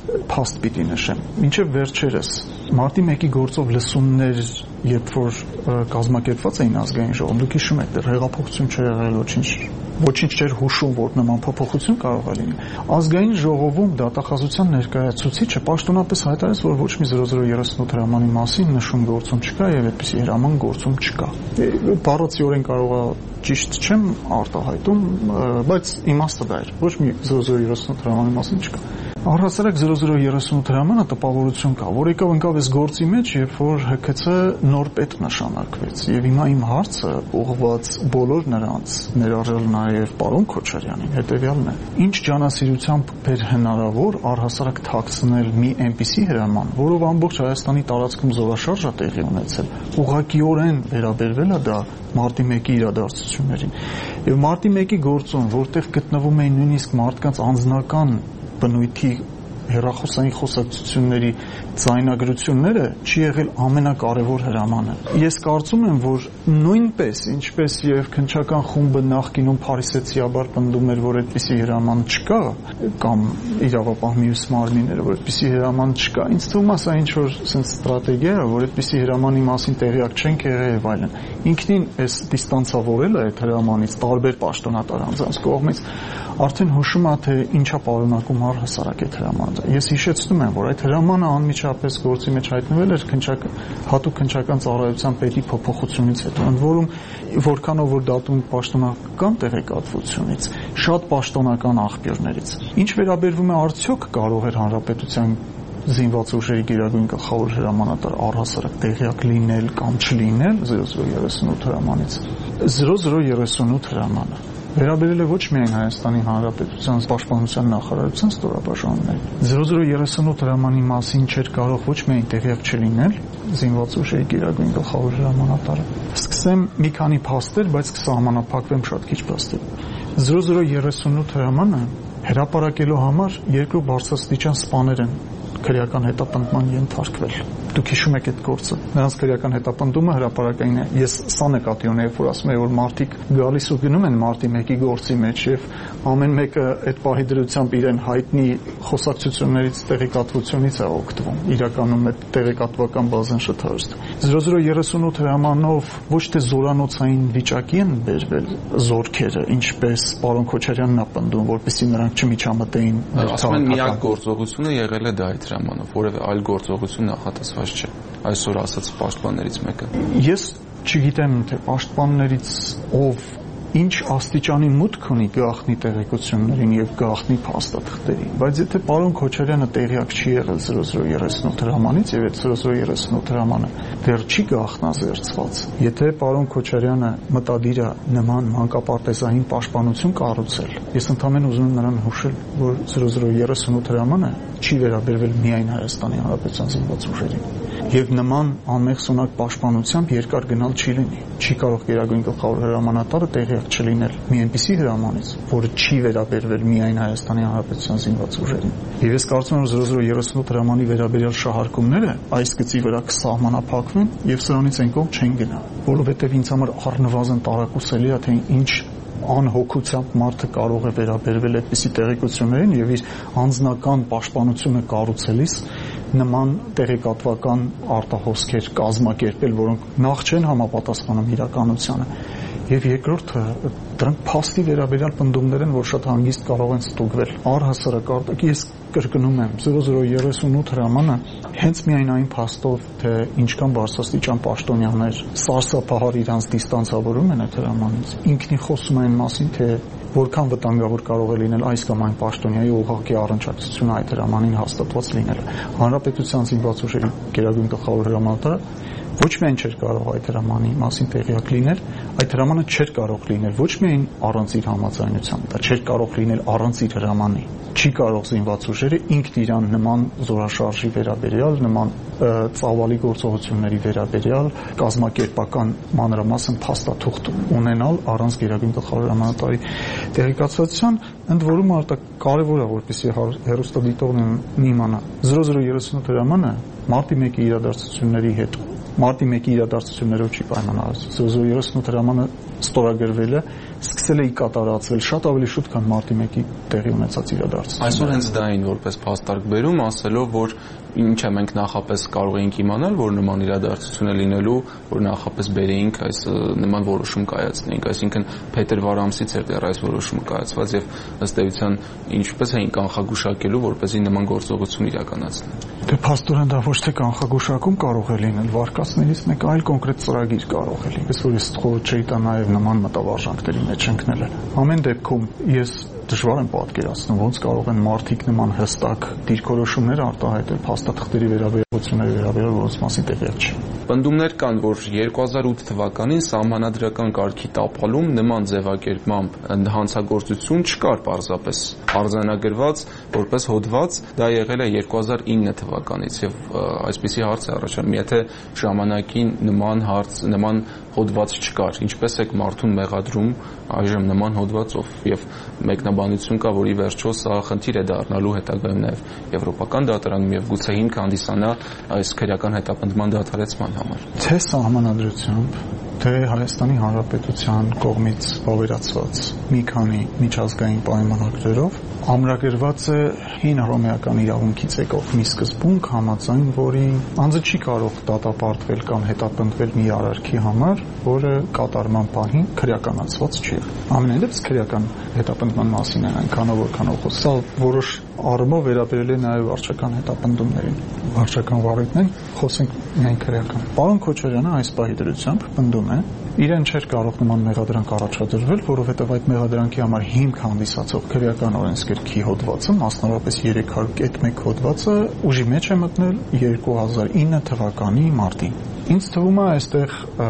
փաստ պիտի նշեմ։ Մինչև վերջերս մարտի մեկի գործով լսումներ, երբ որ կազմակերպված էին ազգային ժողովում, դուք հիշում եք, դեռ հեղափոխություն չէր եղել, ոչինչ ոչինչ չէր հուշում, որ նման փոփոխություն կարող է լինել։ Ազգային ժողովում դատախազության ներկայացուցիչը պաշտոնապես հայտարարեց, որ ոչ մի զրո զրո երեսունութ հրամանի մասին նշում գործում չկա եւ այդպիսի հրաման գործում չկա։ Բառացիորեն կարող է ճիշտ չեմ արտահայտում, բայց իմաստը դա էր։ Ոչ մի զրո զրո երեսունութ հրամանի մասին չկա։ Առհասարակ զրո զրո երեսունութ հրամանը տպավորություն կա, որ եկավ ընկավ այս գործի մեջ, երբ որ Հ K C նոր պետ նշանակվեց։ Եվ հիմա իմ հարցը ուղղված բոլոր նրանց, ներառյալ նաև պարոն Քոչարյանին, հետևյալն է. ինչ ջանասիրությամբ էր հնարավոր առհասարակ թաքցնել մի այնպիսի հրաման, որով ամբողջ Հայաստանի տարածքում զորաշարժ է տեղի ունեցել, ուղղակիորեն վերաբերվել է դա մարտի մեկի իրադարձություններին։ Եվ մարտի մեկի գործում, որտեղ գտնվում էին նույնիսկ մարդկանց անձնական բնույթի հեռախոսային խոսակցությունների ձայնագրությունները, չի եղել ամենակարևոր հրամանը։ Ես կարծում եմ, որ նույնպես, ինչպես եւ քննչական խումբը նախկինում փարիսեցիաբար պնդում էր, որ այդպիսի հրաման չկա, կամ իրավապահ մյուս մարմինները, որ այդպիսի հրաման չկա, ինձ թվում է սա ինչ որ sense ստրատեգիա է, որ այդպիսի հրամանի մասին տեղյակ չենք եղել եւ այլն։ Ինքնին այս դիստանցավորելը այդ հրամանից տարբեր պաշտոնատար անձանց կողմից արդեն հուշում է, թե ինչա պարունակում առհասարակ այդ հրամանը։ Ես հիշեցնում եմ, որ այդ հրամանը անմիջապես գործի մեջ հայտնվել էր հատուկ քննչական ծառայության պետի փոփոխությունից հետո, ընդ որում որքանով որ դատում պաշտոնական տեղեկատվությունից, շատ պաշտոնական աղբյուրներից։ Ինչ վերաբերվում է արդյոք կարող էր հանրապետության զինված ուժերի գերագույն գլխավոր հրամանատար առհասարակ տեղյակ լինել կամ չլինել զրո զրո երեսունութ հրամանից։ զրո զրո երեսունութ հրամանը վերաբերել է ոչ միայն Հայաստանի Հանրապետության պաշտպանության նախարարության ստորաբաժանումներին։ զրո զրո երեսունութ հրամանի մասին չէր կարող ոչ միայն տեղյակ չլինել զինված ուժերի գերագույն գլխավոր հրամանատարը։ Սկսեմ մի քանի փաստեր, բայց կսահմանափակվեմ շատ քիչ փաստեր։ զրո զրո երեսունութ հրամանը հրապարակելու համար երկու բարձրաստիճան սպաներ են քրեական հետապնդման ենթարկվել։ Դուք հիշում եք այդ գործը։ Նրանց քրեական հետապնդումը հրապարակային է։ Ես սա նկատի ունեի, որ ասում եմ, որ մարդիկ գալիս ու գնում են մարտի մեկի գործի մեջ եւ ամեն մեկը այդ պահի դրությամբ իրեն հայտնի խոսակցություններից տեղեկատվությունից է օգտվում։ Իրականում այդ տեղեկատվական բազան շատ հարուստ։ զրո զրո երեսունութ հրամանով ոչ թե զորանոցային վիճակի են բերվել զորքերը, ինչպես պարոն Քոչարյանն է պնդում, որպեսզի նրանք չմիջամտեին։ Ասում են միակ գործողությունը եղել է դա այդ հրամանով, որևէ այլ գործողություն նախատեսված չէ։ Այսօր ասած պաշտպաններից մեկը։ Ես չգիտեմ, թե պաշտպաններից ով ինչ աստիճանի մուտք ունի գաղտնի տեղեկություններին եւ գաղտնի փաստաթղթերին, բայց եթե պարոն Քոչարյանը տեղյակ չի եղել զրո զրո երեսունութ հրամանից եւ այդ զրո զրո երեսունութ հրամանը դեռ չի գաղտնազերծված, եթե պարոն Քոչարյանը մտադիր է նման մանկապարտեզային պաշտպանություն կառուցել, ես ընդհանրապես ուզում եմ նրան հուշել, որ զրո զրո երեսունութ հրամանը չի վերաբերվել միայն Հայաստանի Հանրապետության զինված ուժերին եւ նման անմեղսունակ պաշտպանությամբ երկար գնալ չի լինի։ Չի կարող գերագույն գլխավոր հրամանատարը տեղյակ չլինել մի այնպիսի հրամանից, որը չի վերաբերվել միայն Հայաստանի Հանրապետության զինված ուժերին։ Եվ ես կարծում եմ զրո զրո երեսունութ հրամանի վերաբերյալ շահարկումները այս գծի վրա կսահմանափակվեն եւ սրանից այն կողմ չեն գնա, որովհետեւ ինձ համար առնվազն տարակուսելի է, թե ինչ անհոգությամբ մարդը կարող է վերաբերվել այդպիսի տեղեկություններին եւ իր անձնական պաշտպանությունը կառուցելիս նման տեղեկատվական արտահոսքեր կազմակերպել, որոնք նախ չեն համապատասխանում իրականությանը, եւ երկրորդը դրանք փաստի վերաբերյալ պնդումներ են, որ շատ հանգիստ կարող են ստուգվել։ Առհասարակ արտակ ես կրկնում եմ, զրո զրո երեսունութ հրամանը հենց միայն այն փաստով, թե ինչքան բարձրաստիճան պաշտոնյաներ սարսափահար իրանց դիստանցավորում են այդ հրամանից, ինքնին խոսում է այն մասին, թե որքան վտանգավոր կարող է լինել այս կամ այն պաշտոնյայի ուղղակի առնչակցությունը այդ հրամանին հաստատված լինելը։ Հանրապետության զինված ուժերի գերագույն գլխավոր հրամանատարը ոչ միայն չէր կարող այդ հրամանի մասին տեղյակ լինել, այդ հրամանը չէր կարող լինել ոչ միայն առանց իր համաձայնության, դա չէր կարող լինել առանց իր հրամանի։ Չի կարող զինված ուժերը ինքն իրան նման զորաշարժի վերաբերյալ, նման ծավալի գործողությունների վերաբերյալ կազմակերպական մանրամասն փաստաթուղթ ունենալ առանց գերագույն գլխավոր հրամանատարի տեղեկացվածության, ընդ որում արտակ կարևոր է, որպեսզի հեռուստադիտողն իմանա, զրո զրո երեսունութ հրամանը մարտի մեկի իրադարձությունների հետ մարտի մեկի իրադարձություններով չի պայմանավորված։ զրո զրո երեսունութ հրամանը ստորագրվել է, սկսել է կատարածվել շատ ավելի շուտ, քան մարտի մեկի տեղի ունեցած իրադարձությունը։ Այսօր հենց դա էին որպես փաստարկ բերում, ասելով, որ ինչ է մենք նախապես կարող էինք իմանալ, որ նման իրադարձություն է լինելու, որ նախապես բերեինք այս նման որոշում կայացնեինք, այսինքն փետրվար ամսից էր դեռ այս որոշումը կայացված եւ ըստ էության ինչպես էին կանխագուշակելու, որպեսզի նման գործողություն իրականացնեն։ Դե փաստորեն դա ոչ թե կանխագուշակում կարող է լինել, վարկածներից մեկ այլ կոնկրետ ծրագիր կարող է լինել, ես որ ես խորհուրդ չէի տա նաեւ նման մտավարժանքների մեջ ընկնել։ Ամեն դեպքում ես դժվար եմ պատկերացնում, ոնց կարող են մարդիկ նման հստակ դիրքորոշումներ արտահայտել փաստաթղթերի վերաբերությունների վերաբերյալ, որոնց մասին տեղյակ չի։ Պնդումներ կան, որ երկու հազար ութ թվականին սահմանադրական կարգի տապալում նման ձևակերպմամբ հանցագործություն չկար պարզապես արձանագրված որպես հոդված, դա եղել է երկու հազար ինը թվականից եւ այսպիսի հարց է առաջանում, եթե ժամանակին նման հարց, նման հոդված չկար, ինչպես է մարդուն մեղադրում այժմ նման հոդվածով եւ մեկնաբանություն կա, որ ի վերջո սա խնդիր է դառնալու հետագայում նաեւ եվրոպական դատարանում եւ գուցե հիմք հանդիսանա այս քրեական հետապնդման դադարեցման համար։ Թե սահմանադրությամբ, թե Հայաստանի Հանրապետության կողմից վավերացված մի քանի միջազգային պայմանագրերով ամրագրված է հին հռոմեական իրավունքից եկող մի սկզբունք, համաձայն որի անձը չի կարող դատապարտվել կամ հետապնդվել մի արարքի համար, որը կատարման պահին քրեականացված չի։ Ամենայն դեպս քրեական հետապնդման մասին են այնքանով որքանով խոսքը։ Սա որոշ առումով վերաբերել է նաև վարչական հետապնդումներին։ Վարչական վարույթն խոսենք միայն քրեական։ Պարոն Քոչարյանը այս պահի դրությամբ պնդում է, իրեն չէր կարող նման մեղադրանք առաջադրվել, որովհետև այդ մեղադրանքի համար հիմք հանդիսացող քրեական օրենսգրքի հոդվածը, մասնավորապես երեք հարյուր մեկ հոդվածը, ուժի մեջ է մտնել երկու հազար ինը թվականի մարտին։ Ինձ թվում է այստեղ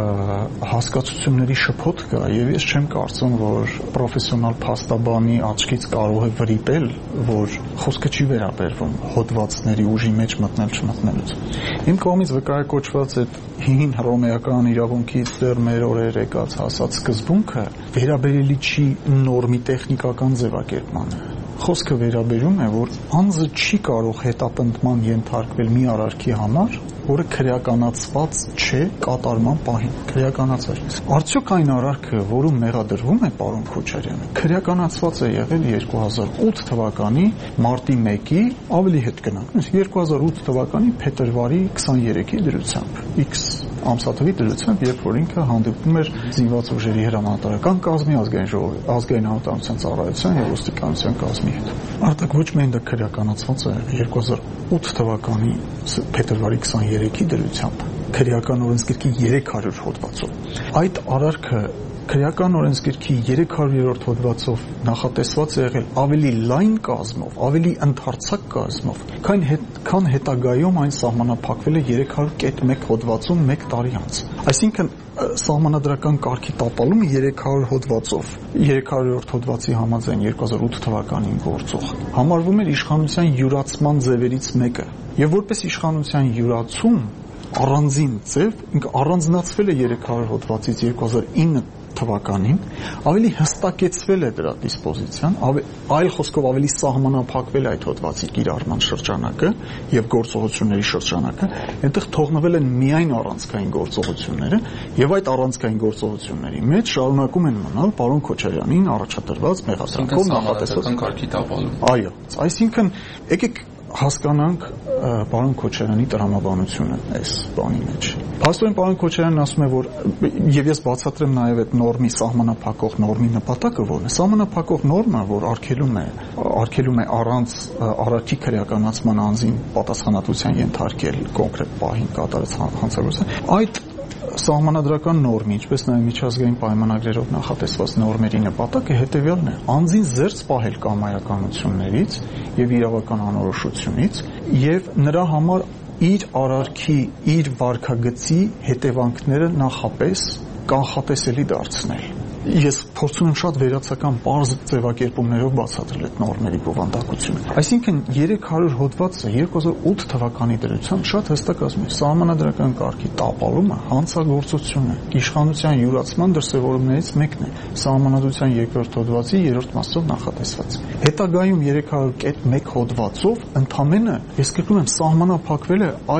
հասկացությունների շփոթ կա եւ ես չեմ կարծում, որ պրոֆեսիոնալ փաստաբանի աչքից կարող է վրիպել, որ խոսքը չի վերաբերվում հոդվածների ուժի մեջ մտնել չմտնելուց։ Իմ կողմից վկայակոչված այդ հին հռոմեական իրավունքից դեռ մեր օրեր եկած հասած սկզբունքը վերաբերելի չի նորմի տեխնիկական ձևակերպմանը։ Խոսքը վերաբերում է, որ անձը չի կարող հետապնդման ենթարկվել մի արարքի համար, որը քրեականացված չէ կատարման պահին, քրեականացված։ Արդյոք այն արարքը, որում մեղադրվում է պարոն Քոչարյանը, քրեականացված է եղել երկու հազար ութ թվականի մարտի մեկի, ավելի հետ գնանք, երկու հազար ութ թվականի փետրվարի քսաներեքի դրությամբ, X ամսաթվի դրությամբ, երբ որ ինքը հանդիպում էր զինված ուժերի հրամանատարական կազմի, ազգային ժողովի, ազգային անվտանգության ծառայության եւ ոստիկանության կազմի հետ։ Արտակ ոչ միայն դա քրեականացված է երկու հազար ութ թվականի փետրվարի քսաներեքի դրությամբ, քրեական օրենսգրքի երեք հարյուր հոդվածով։ Այդ արարքը քրեական օրենսգրքի երեք հարյուրերորդ հոդվածով նախատեսված է եղել ավելի լայն կազմով, ավելի ընդարձակ կազմով, քան հետ, քան հետագայում այն սահմանափակվել է երեք հարյուր մեկ հոդվածում մեկ տարի անց։ Այսինքն սահմանադրական կարգի տապալումը երեք հարյուր հոդվածով, երեք հարյուրերորդ հոդվածի համաձայն երկու հազար ութ թվականին գործող, համարվում էր իշխանության յուրացման ձևերից մեկը, եւ որպես իշխանության յուրացում առանձին ձև ինքը առանձնացվել է երեք հարյուր հոդվածից երկու հազար ինը թվականին, ավելի հստակեցվել է դրա դիսպոզիցիան, այլ խոսքով ավելի սահմանափակվել է այդ հոդվածի կիրառման շրջանակը եւ գործողությունների շրջանակը, այնտեղ թողնվել են միայն առանցքային գործողությունները եւ այդ առանցքային գործողությունների մեջ շարունակում են մնալ պարոն Քոչարյանին առաջադրված մեղադրանքով նախատեսված կարգի տապալում։ Այո, այսինքն եկեք հասկանանք պարոն Քոչարյանի տրամաբանությունը այս բանի մեջ։ Փաստորեն պարոն Քոչարյանն ասում է, որ եւ ես բացատրեմ նաեւ այդ նորմի սահմանափակող նորմի նպատակը որն է։ Սահմանափակող նորմը, որ արգելում է, արգելում է առանց արարքի քրեականացման անձին պատասխանատվության ենթարկել կոնկրետ պահին կատարած հանցագործության, այդ սահմանադրական նորմի, ինչպես նաև միջազգային պայմանագրերով նախատեսված նորմերի նպատակը հետևյալն է՝ անձին զերծ պահել կամայականություններից եւ իրավական անորոշությունից եւ նրա համար իր արարքի, իր վարքագծի հետևանքները նախապես կանխատեսելի դարձնել։ Ես փորձում եմ շատ վերացական պարզ ձևակերպումներով բացատրել այդ նորմերի բովանդակությունը։ Այսինքն երեք հարյուր հոդվածը երկու հազար ութ թվականի դրությամբ շատ հստակ ասում է, սահմանադրական կարգի տապալումը հանցագործություն է, իշխանության յուրացման դրսևորումներից մեկն է, սահմանադրության երկրորդ հոդվածի երրորդ մասով նախատեսված։ Հետագայում երեք հարյուր մեկ հոդվածով ընդամենը, ես կրկնում եմ, սահմանափակվել է այդ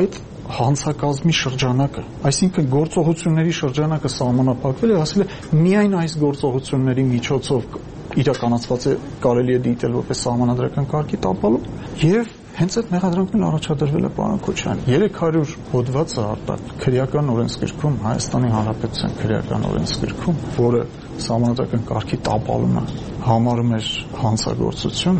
հանցակազմի շրջանակը, այսինքն գործողությունների շրջանակը սահմանափակվել է, ասել է միայն այս գործողությունների միջոցով իրականացված է կարելի է դիտել որպես սահմանադրական կարգի տապալում եւ հենց այդ մեղադրանքն էլ առաջադրվել է պարոն Քոչարյան երեք հարյուր հոդվածը արտակ քրեական օրենսգրքում Հայաստանի Հանրապետության քրեական օրենսգրքում, որը սահմանադրական կարգի տապալումը համարում էր հանցագործություն,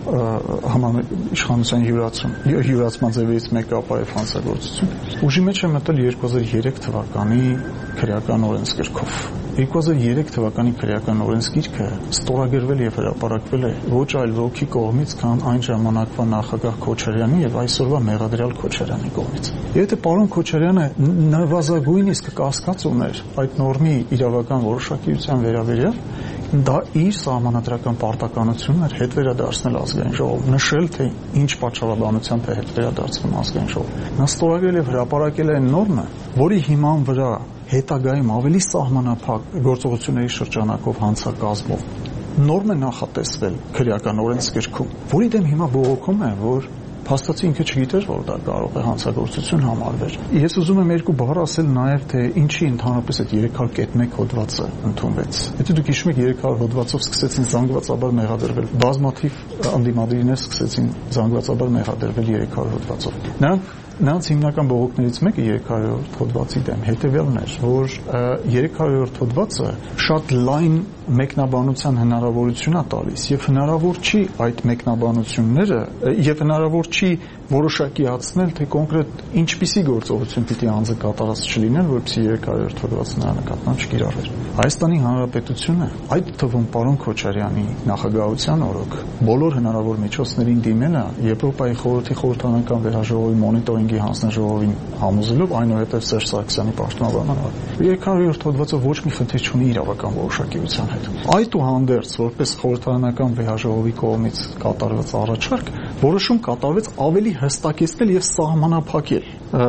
համարում էր իշխանության յուրացում, յուրացման ձևերից մեկը ապարև հանցագործություն։ Ուժի մեջ է մտել երկու հազար երեք թվականի քրեական օրենսգրքով։ երկու հազար երեք թվականի քրեական օրենսգիրքը ստորագրվել եւ հրապարակվել է ոչ այլ ոքի կողմից, քան այն ժամանակվա նախագահ Քոչարյանի եւ այսօրվա մեղադրյալ Քոչարյանի կողմից։ Եթե պարոն Քոչարյանը նվազագույնիսկ կասկած ուներ այդ նորմի իրավական որոշակիության վերաբերյալ, դա իր սահմանադրական պարտականությունն էր հետ վերադարձնել ազգային ժողով, նշել թե ինչ պատճառաբանությամբ է հետ վերադարձվում ազգային ժողով։ Նա ստորագրել եւ հրապարակել է այն նորմը, որի հիման վրա հետագայում ավելի սահմանափակ գործողությունների շրջանակով հանցակազմով նորմ է նախատեսվել քրեական օրենսգրքում, որի դեմ հիմա բողոքում է, որ փաստացի ինքը չգիտեր, որ դա կարող է հանցագործություն համարվեր։ Ես ուզում եմ երկու բառ ասել նաև, թե ինչի ընդհանրապես այդ երեք հարյուր կետ մեկ հոդվածը ընդունվեց։ Եթե դուք հիշում եք, երեք հարյուր հոդվածով սկսեցին զանգվածաբար մեղադրվել, բազմաթիվ անդիմադիրներ սկսեցին զանգվածաբար մեղադրվել երեք հարյուր հոդվածով։ Նրանք Նրանց հիմնական բողոքներից մեկը երեք հարյուր հոդվածի դեմ հետևյալն էր, որ երեք հարյուր հոդվածը շատ լայն մեկնաբանության հնարավորություն է տալիս եւ հնարավոր չի այդ մեկնաբանությունները եւ հնարավոր չի որոշակիացնել, թե կոնկրետ ինչպիսի գործողություն պիտի անձը կատարած չլիներ, որպեսզի երեք հարյուր հոդվածը նրա նկատմամբ չկիրառվեր։ Հայաստանի Հանրապետությունը, այդ թվում պարոն Քոչարյանի նախագահության օրոք, բոլոր հնարավոր միջոցներին դիմել է Եվրոպայի խորհրդի խորհրդարանական վերաժողովի մոնիտորինգի հանձնաժողովին համոզելով, այնուհետև Սերժ Սարգսյանի պաշտոնավարման օրը։ երեք հարյուր հոդվածը ոչ մի խնդիր չունի իրավական որոշակիության հետ։ Այդուհանդերձ, որպես խորհրդարանական վերաժողովի կողմից կատարված առաջարկ, որոշում կատարվեց ավելի հստակեցնել եւ սահմանափակել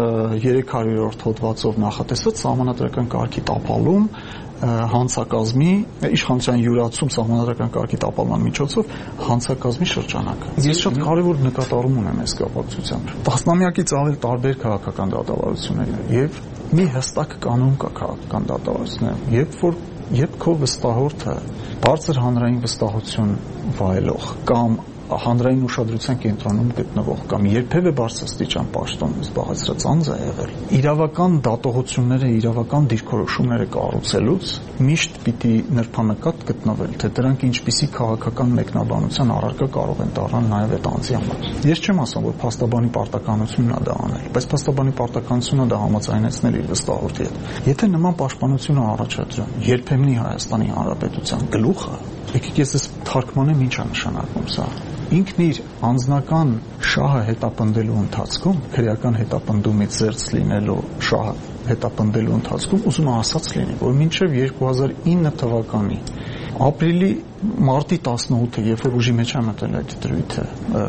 երեք հարյուր հոդվածով նախատեսած սահմանադրական կարգի տապալում հանցակազմի իշխանության յուրացում սահմանադրական կարգի տապալման միջոցով հանցակազմի շրջանակը։ Ես շատ կարևոր նկատառում ունեմ այս կապակցությամբ։ Տասնամյակից ավել տարբեր քաղաքական դատավարություններ եւ մի հստակ կանոն կա քաղաքական դատավարություններում, երբ որ երբ քո վստահորդը բարձր հանրային վստահություն վայելող կամ հանրային ուշադրության կենտրոնում գտնվող կամ երբևէ բարձրաստիճան պաշտոն զբաղեցրած անձ է եղել, իրավական դատողությունները, իրավական դիրքորոշումները կառուցելուց միշտ պիտի նրբանկատ գտնվել, թե դրանք ինչպիսի քաղաքական մեկնաբանության առարկա կարող են դառնալ նաև այդ անձի համար։ Ես չեմ ասում, որ փաստաբանի պարտականությունն է դա անել, բայց փաստաբանի պարտականությունը դա համաձայնեցնել իր վստահորդի հետ։ Եթե նման պաշտպանությունը առաջադրում երբեմնի Հայաստանի Հանրապետության գլուխը, եկեք ես թարգմանեմ ինչ է նշանակում սա։ Ինքն իր անձնական շահը հետապնդելու ընթացքում, քրեական հետապնդումից զերծ լինելու շահը հետապնդելու ընթացքում ուզում ասած լինի, որ մինչև երկու հազար ինը թվականի ապրիլի մարտի տասնութը, երբ որ ուժի մեջ է մտել այդ դրույթը,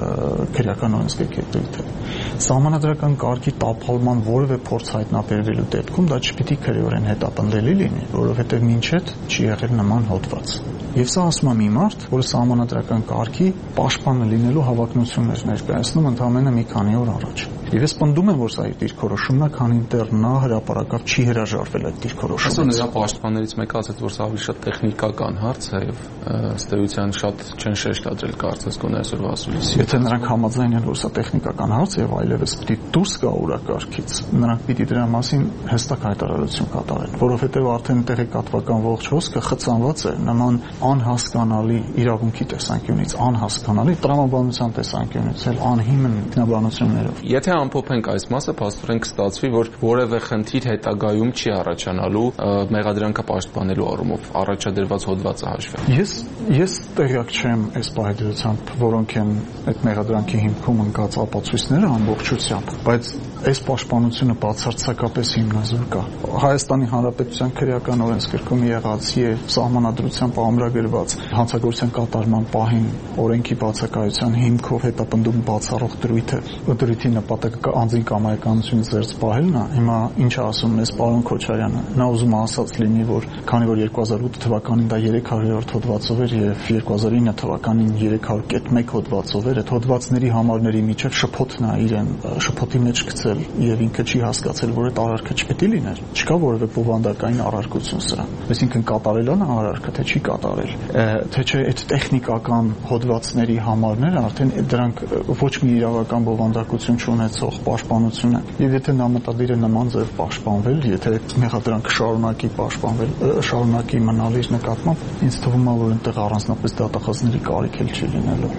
քրեական օրենսգրքի դրույթը, սահմանադրական կարգի տապալման որևէ փորձ հայտնաբերվելու դեպքում դա չպիտի քրեորեն հետապնդելի լինի, որովհետև մինչև չի եղել նման հոդված։ Եվ սա ասում է մի մարդ, որը սահմանադրական կարգի պաշտպանը լինելու հավակնություն էր ներկայացնում ընդամենը մի քանի օր առաջ։ Եվ ես պնդում եմ, որ սա իր դիրքորոշումն է, քանի դեռ նա հրապարակավ չի հրաժարվել այդ դիրքորոշումից։ Այսօր նրա պաշտպաններից մեկը ասաց, որ սա ավելի շատ տեխնիկական հարց է եւ ըստ էության շատ չեն շեշտադրել կարծես գոնե այսօրվա ասուլիսի։ Եթե նրանք համաձայն են, որ սա տեխնիկական հարց է եւ այլևս պիտի դուրս գա օրակարգից, նրանք պիտի դրա մասին հստակ հայտարարություն կատարեն, որովհետեւ արդեն տեղեկատվական ողջ հոսքը խցանված է նման անհասկանալի իրավունքի տեսանկյունից, անհասկանալի տրամաբանության տեսանկյունից էլ անհիմն ինքնաբանություններով։ Եթե ամփոփենք այս մասը, փաստորեն կստացվի, որ որևէ խնդիր հետագայում չի առաջանալու մեղադրանքը պաշտպանելու առումով, առաջադրված հոդվածը հաշվի։ Ես ես տեղյակ չեմ այս պահեդրությամբ, որոնք են այդ մեղադրանքի հիմքում ընկած ապացույցները ամբողջությամբ, բայց այս պաշտպանությունը բացարձակապես հիմնազոր կա։ Հայաստանի Հանրապետության քրեական օրենսգրքում եղած եւ սահմանադրությամբ ամրագրված հանցագործության կատարման պահին օրենքի բացակայության հիմքով հետապնդում բացառող դրույթը, դրույթի նպատակը անձին կամայականություն զերծ պահելն է։ Հիմա ինչ ասում ես պարոն Քոչարյանը, նա ուզում է ասած լինի, որ քանի որ երկու հազար ութ թվականին դա երեք հարյուր հոդվածով էր եւ երկու հազար ինը թվականին երեք հարյուր կետ մեկ հոդվածով էր, այդ հոդվածների համարների միջև շփոթն է իրեն շփոթի մեջ գցել մտել եւ ինքը չի հասկացել, որ այդ արարքը չպետք է լիներ։ Չկա որևէ բովանդակային առարկություն սրա։ Այսինքն կատարել է արարքը, թե չի կատարել, թե չէ այդ տեխնիկական հոդվածների համարները արդեն դրանք ոչ մի իրավական բովանդակություն չունեցող պաշտպանություն են։ Եվ եթե նա մտադիր է նման ձև պաշտպանվել, եթե մեղադրանքը շարունակի պաշտպանվել, շարունակի մնալ իր նկատմամբ, ինձ թվում է, որ այնտեղ առանձնապես դատախազների կարիք էլ չի լինելու։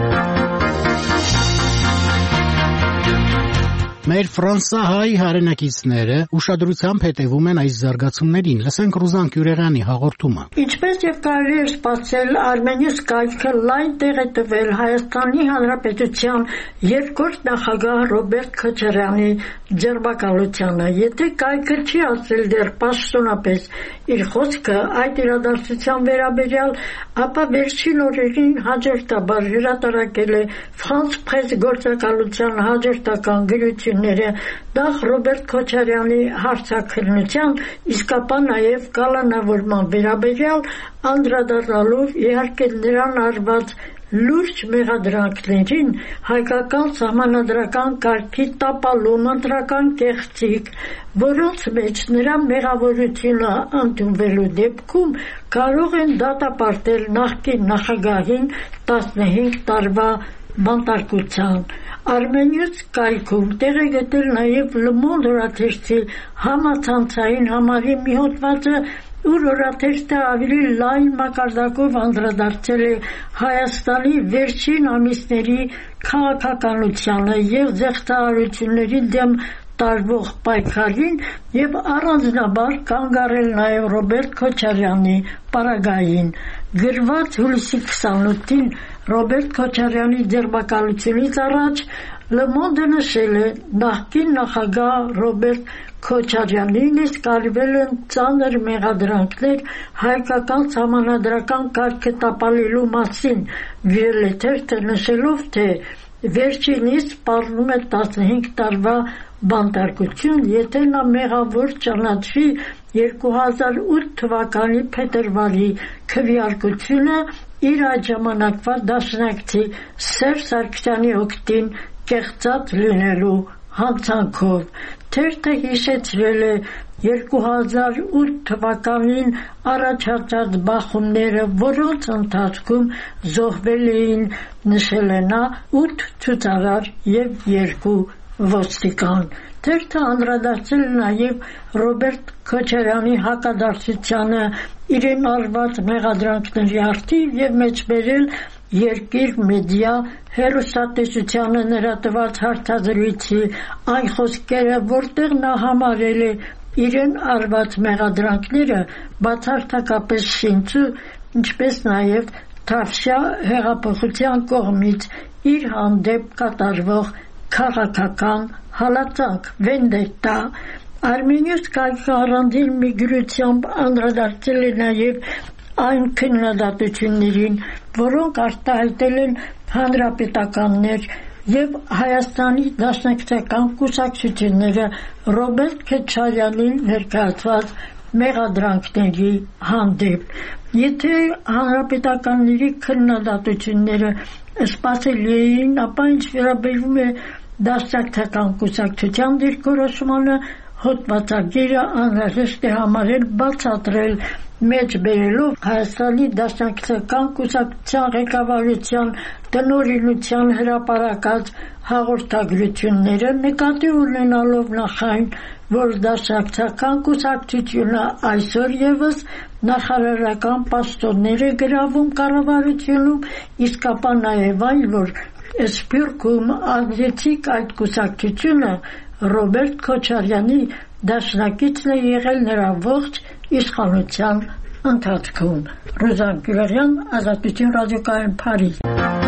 Մեր ֆրանսահայ հայրենակիցները ուշադրությամբ հետևում են այս զարգացումներին։ Լսենք Ռուզան Կյուրեղյանի հաղորդումը։ Ինչպես եւ կարելի է սպասել, Armenius կայքը լայն տեղ է տվել Հայաստանի Հանրապետության երկրորդ նախագահ Ռոբերտ Քոչարյանի ձերբակալությանը։ Եթե կայքը չի ասել դեռ պաշտոնապես իր խոսքը այդ իրադարձության վերաբերյալ, ապա վերջին օրերին հաջորդաբար հրատարակել է France Presse գործակալության հաջորդական գրությունները նախ Ռոբերտ Քոչարյանի հարցաքննության, իսկ ապա նաև կալանավորման վերաբերյալ անդրադառնալով իհարկե նրան արված լուրջ մեղադրանքներին, հայկական սահմանադրական կարգի տապալում, ընտրական կեղծիք, որոնց մեջ նրա մեղավորությունը ընդունվելու դեպքում կարող են դատապարտել նախկին նախագահին տասնհինգ տարվա բանտարկության։ Armenius կայքում տեղ է գտել նաև Le Monde օրաթերթի համացանցային համարի մի հոդվածը, ուր օրաթերթը ավելի լայն մակարդակով անդրադարձել է Հայաստանի վերջին ամիսների քաղաքականությանը եւ զեղծարարությունների դեմ տարվող պայքարին եւ առանձնաբար կանգ առել նաեւ Ռոբերտ Քոչարյանի պարագային։ Գրված հուլիսի քսանութին Ռոբերտ Քոչարյանի ձերբակալությունից առաջ Le Monde նշել է նախկին նախագահ Ռոբերտ Քոչարյանին իսկ արվել են ծանր մեղադրանքներ հայկական սահմանադրական կարգը տապալելու մասին, գրել է թերթը նշելով, թե վերջինիս սպառնում է տասնհինգ տարվա բանտարկություն, եթե նա մեղավոր ճանաչվի երկու հազար ութ թվականի փետրվարի քվեարկությունը իր այդ ժամանակվա դաշնակցի Սերժ Սարգսյանի օգտին կեղծած լինելու հանցանքով։ Թերթը հիշեցրել է երկու հազար ութ թվականին առաջացած բախումները, որոնց ընթացքում զոհվել էին, նշել է նա, ութ ցուցարար եւ երկու ոստիկան։ Թերթը անդրադարձել է նաև Ռոբերտ Քոչարյանի հակադարձությանը իրեն արված մեղադրանքների արդիվ եւ մեջբերել Երկիր մեդիա հեռուստատեսությանը նրա տված հարցազրույցի այն խոսքերը, որտեղ նա համարել է իրեն արված մեղադրանքները բացարձակապես շինծու, ինչպես նաև Թավշյա հեղափոխության կողմից իր հանդեպ կատարվող քաղաքական հալածանք, վենդետա։ Armenius կայքը առանձին մի գրությամբ անդրադարձել է նաև այն քննադատություններին, որոնք արտահայտել են հանրապետականներ եւ Հայաստանի դաշնակցական կուսակցությունները Ռոբերտ Քոչարյանին ներկայացված մեղադրանքների հանդեպ։ Եթե հանրապետականների քննադատությունները սպասելի էին, ապա ինչ վերաբերում է դաշնակցական կուսակցության դիրքորոշմանը, հոդվածագիրը անհրաժեշտ է համարել բացատրել մեջբերելով Հայաստանի դաշնակցական կուսակցության ղեկավարության տնօրինության հրապարակած հաղորդագրությունները, նկատի ունենալով նախ այն, որ դաշնակցական կուսակցությունը այսօր եւս նախարարական պաշտոններ է գրավում կառավարությունում, իսկ ապա նաեւ այն, որ Սփյուռքում ազդեցիկ այդ կուսակցությունը Ռոբերտ Քոչարյանի դաշնակիցն է եղել նրա ողջ իշխանության ընթացքում։ Ռուզան Կյուրեղյան, Ազատություն ռադիոկայան, Փարիզ։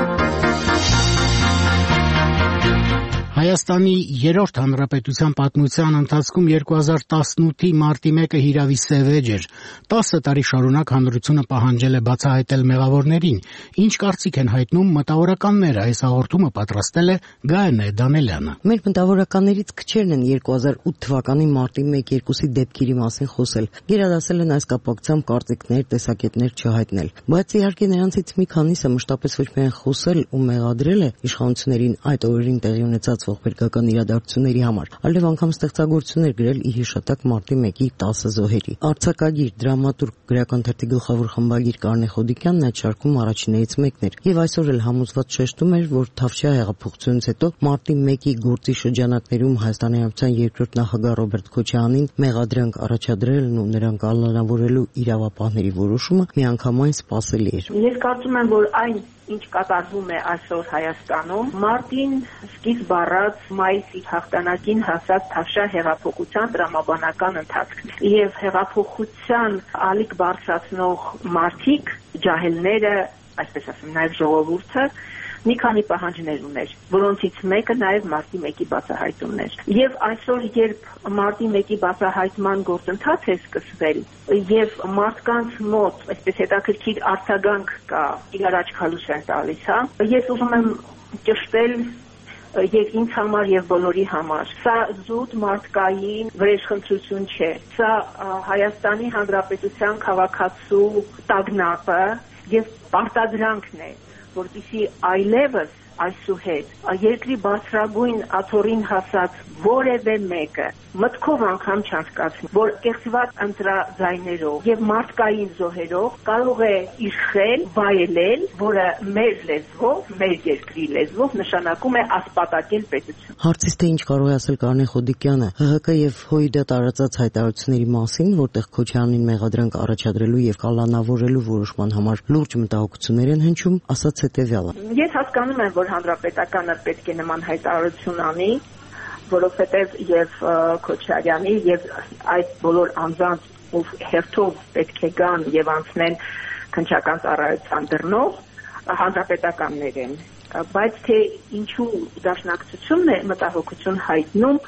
Հայաստանի երրորդ հանրապետության պատմության ընթացքում երկու հազար տասնութի մարտի մեկը հիրավի սև էջ էր։ տասը տարի շարունակ հանրությունը պահանջել է բացահայտել մեղավորներին։ Ինչ կարծիք են հայտնում մտավորականները, այս հաղորդումը պատրաստել է Գայանե Դանելյանը։ Մեր մտավորականներից քչերն են երկու հազար ութ թվականի մարտի մեկ-երկուսի դեպքերի մասին խոսել։ Գերադասել են այս կապակցությամբ կարծիքներ, տեսակետներ չհայտնել։ Բայց իհարկե նրանցից մի քանիսը մշտապես ոչ միայն խոսել ու մեղադրել է իշխանություններին այդ օրերին տեղի ունեցած ստեղծվող բերկական իրադարձությունների համար, այլև անգամ ստեղծագործություններ գրել ի հիշատակ մարտի մեկի տասը զոհերի։ Արձակագիր, դրամատուրգ, գրական թերթի գլխավոր խմբագիր Կարնե Խոդիկյանն այդ շարքում առաջիններից մեկն էր եւ այսօր էլ համոզված շեշտում էր, որ Թավշյա հեղափոխությունից հետո մարտի մեկի գործի շրջանակներում Հայաստանի Հանրապետության երկրորդ նախագահ Ռոբերտ Քոչարյանին մեղադրանք առաջադրելն ու նրան կալանավորելու իրավապահների որոշումը միանգամայն սպասելի էր։ Ես կարծում եմ, որ այն ինչ կատարվում է այսօր Հայաստանում, մարտին սկիզբ առած մայիսի հաղթանակին հասած Թավշյա հեղափոխության տրամաբանական ընթացքն է։ Եվ հեղափոխության ալիք բարձրացնող մարդիկ, ջահելները, այսպես ասեմ, նաև ժողովուրդը մի քանի պահանջներ ուներ, որոնցից մեկը նաև մարտի մեկի բացահայտումն էր։ Եվ այսօր, երբ մարտի մեկի բացահայտման գործընթաց է սկսվել, եւ մարդկանց մոտ այսպես հետաքրքիր արձագանք կա, իրար աչքալուս են տալիս, հա, ես ուզում եմ ճշտել եւ ինձ համար եւ բոլորի համար։ Սա զուտ մարդկային վրեժխնդրություն չէ։ Սա Հայաստանի Հանրապետության քաղաքացու տագնապը եւ պարտադրանքն է, որպեսզի այլևս այսուհետ երկրի բարձրագույն աթոռին հասած որևէ մեկը մտքով անգամ չանցկացնի, որ կեղծված ընտրաձայներով եւ մարդկային զոհերով կարող է իր խել վայելել, որը մեր լեզվով, մեր երկրի լեզվով նշանակում է ասպատակել պետություն։ Հարցից թե ինչ կարող է ասել Կարնե Խոդիկյանը ՀՀԿ եւ ՀՅԴ տարածած հայտարարությունների մասին, որտեղ Քոչարյանին մեղադրանք առաջադրելու եւ կալանավորելու որոշման համար լուրջ մտահոգություններ են հնչում, ասաց հետեւյալը. Ես հասկանում եմ, որ Հանրապետականը պետք է նման հայտարարություն անի, որովհետև եւ Քոչարյանի եւ այդ բոլոր անձանց ով հերթով պետք է գան եւ անցնեն քննչական ծառայության դռնով հանրապետականներ են, բայց թե ինչու դաշնակցությունն է մտահոգություն հայտնում,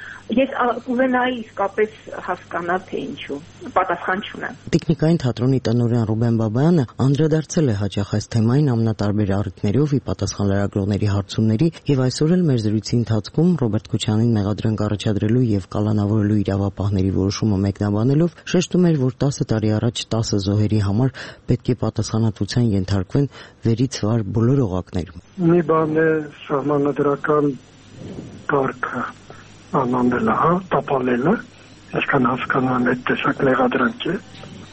ես ունենայի իսկապես հասկանալ թե ինչու, պատասխան չունեմ։ Տիկնիկային թատրոնի տնօրեն Ռուբեն Բաբայանը անդրադարձել է հաճախ այս թեմային ամենատարբեր առիթներով ի պատասխան լրագրողների հարցումների եւ այսօր էլ մեր զրույցի ընթացքում Ռոբերտ Քոչարյանին մեղադրանք առաջադրելու եւ կալանավորելու իրավապահների որոշումը մեկնաբանելով շեշտում էր, որ տասը տարի առաջ տասը զոհերի համար պետք է պատասխանատվության ենթարկվեն վերից վար բոլոր օղակներում։ Մի բան է սահմանադրական կարգը անանելը, հա, տապալելը, այսքան հասկանում եմ այդ տեսակ մեղադրանք է,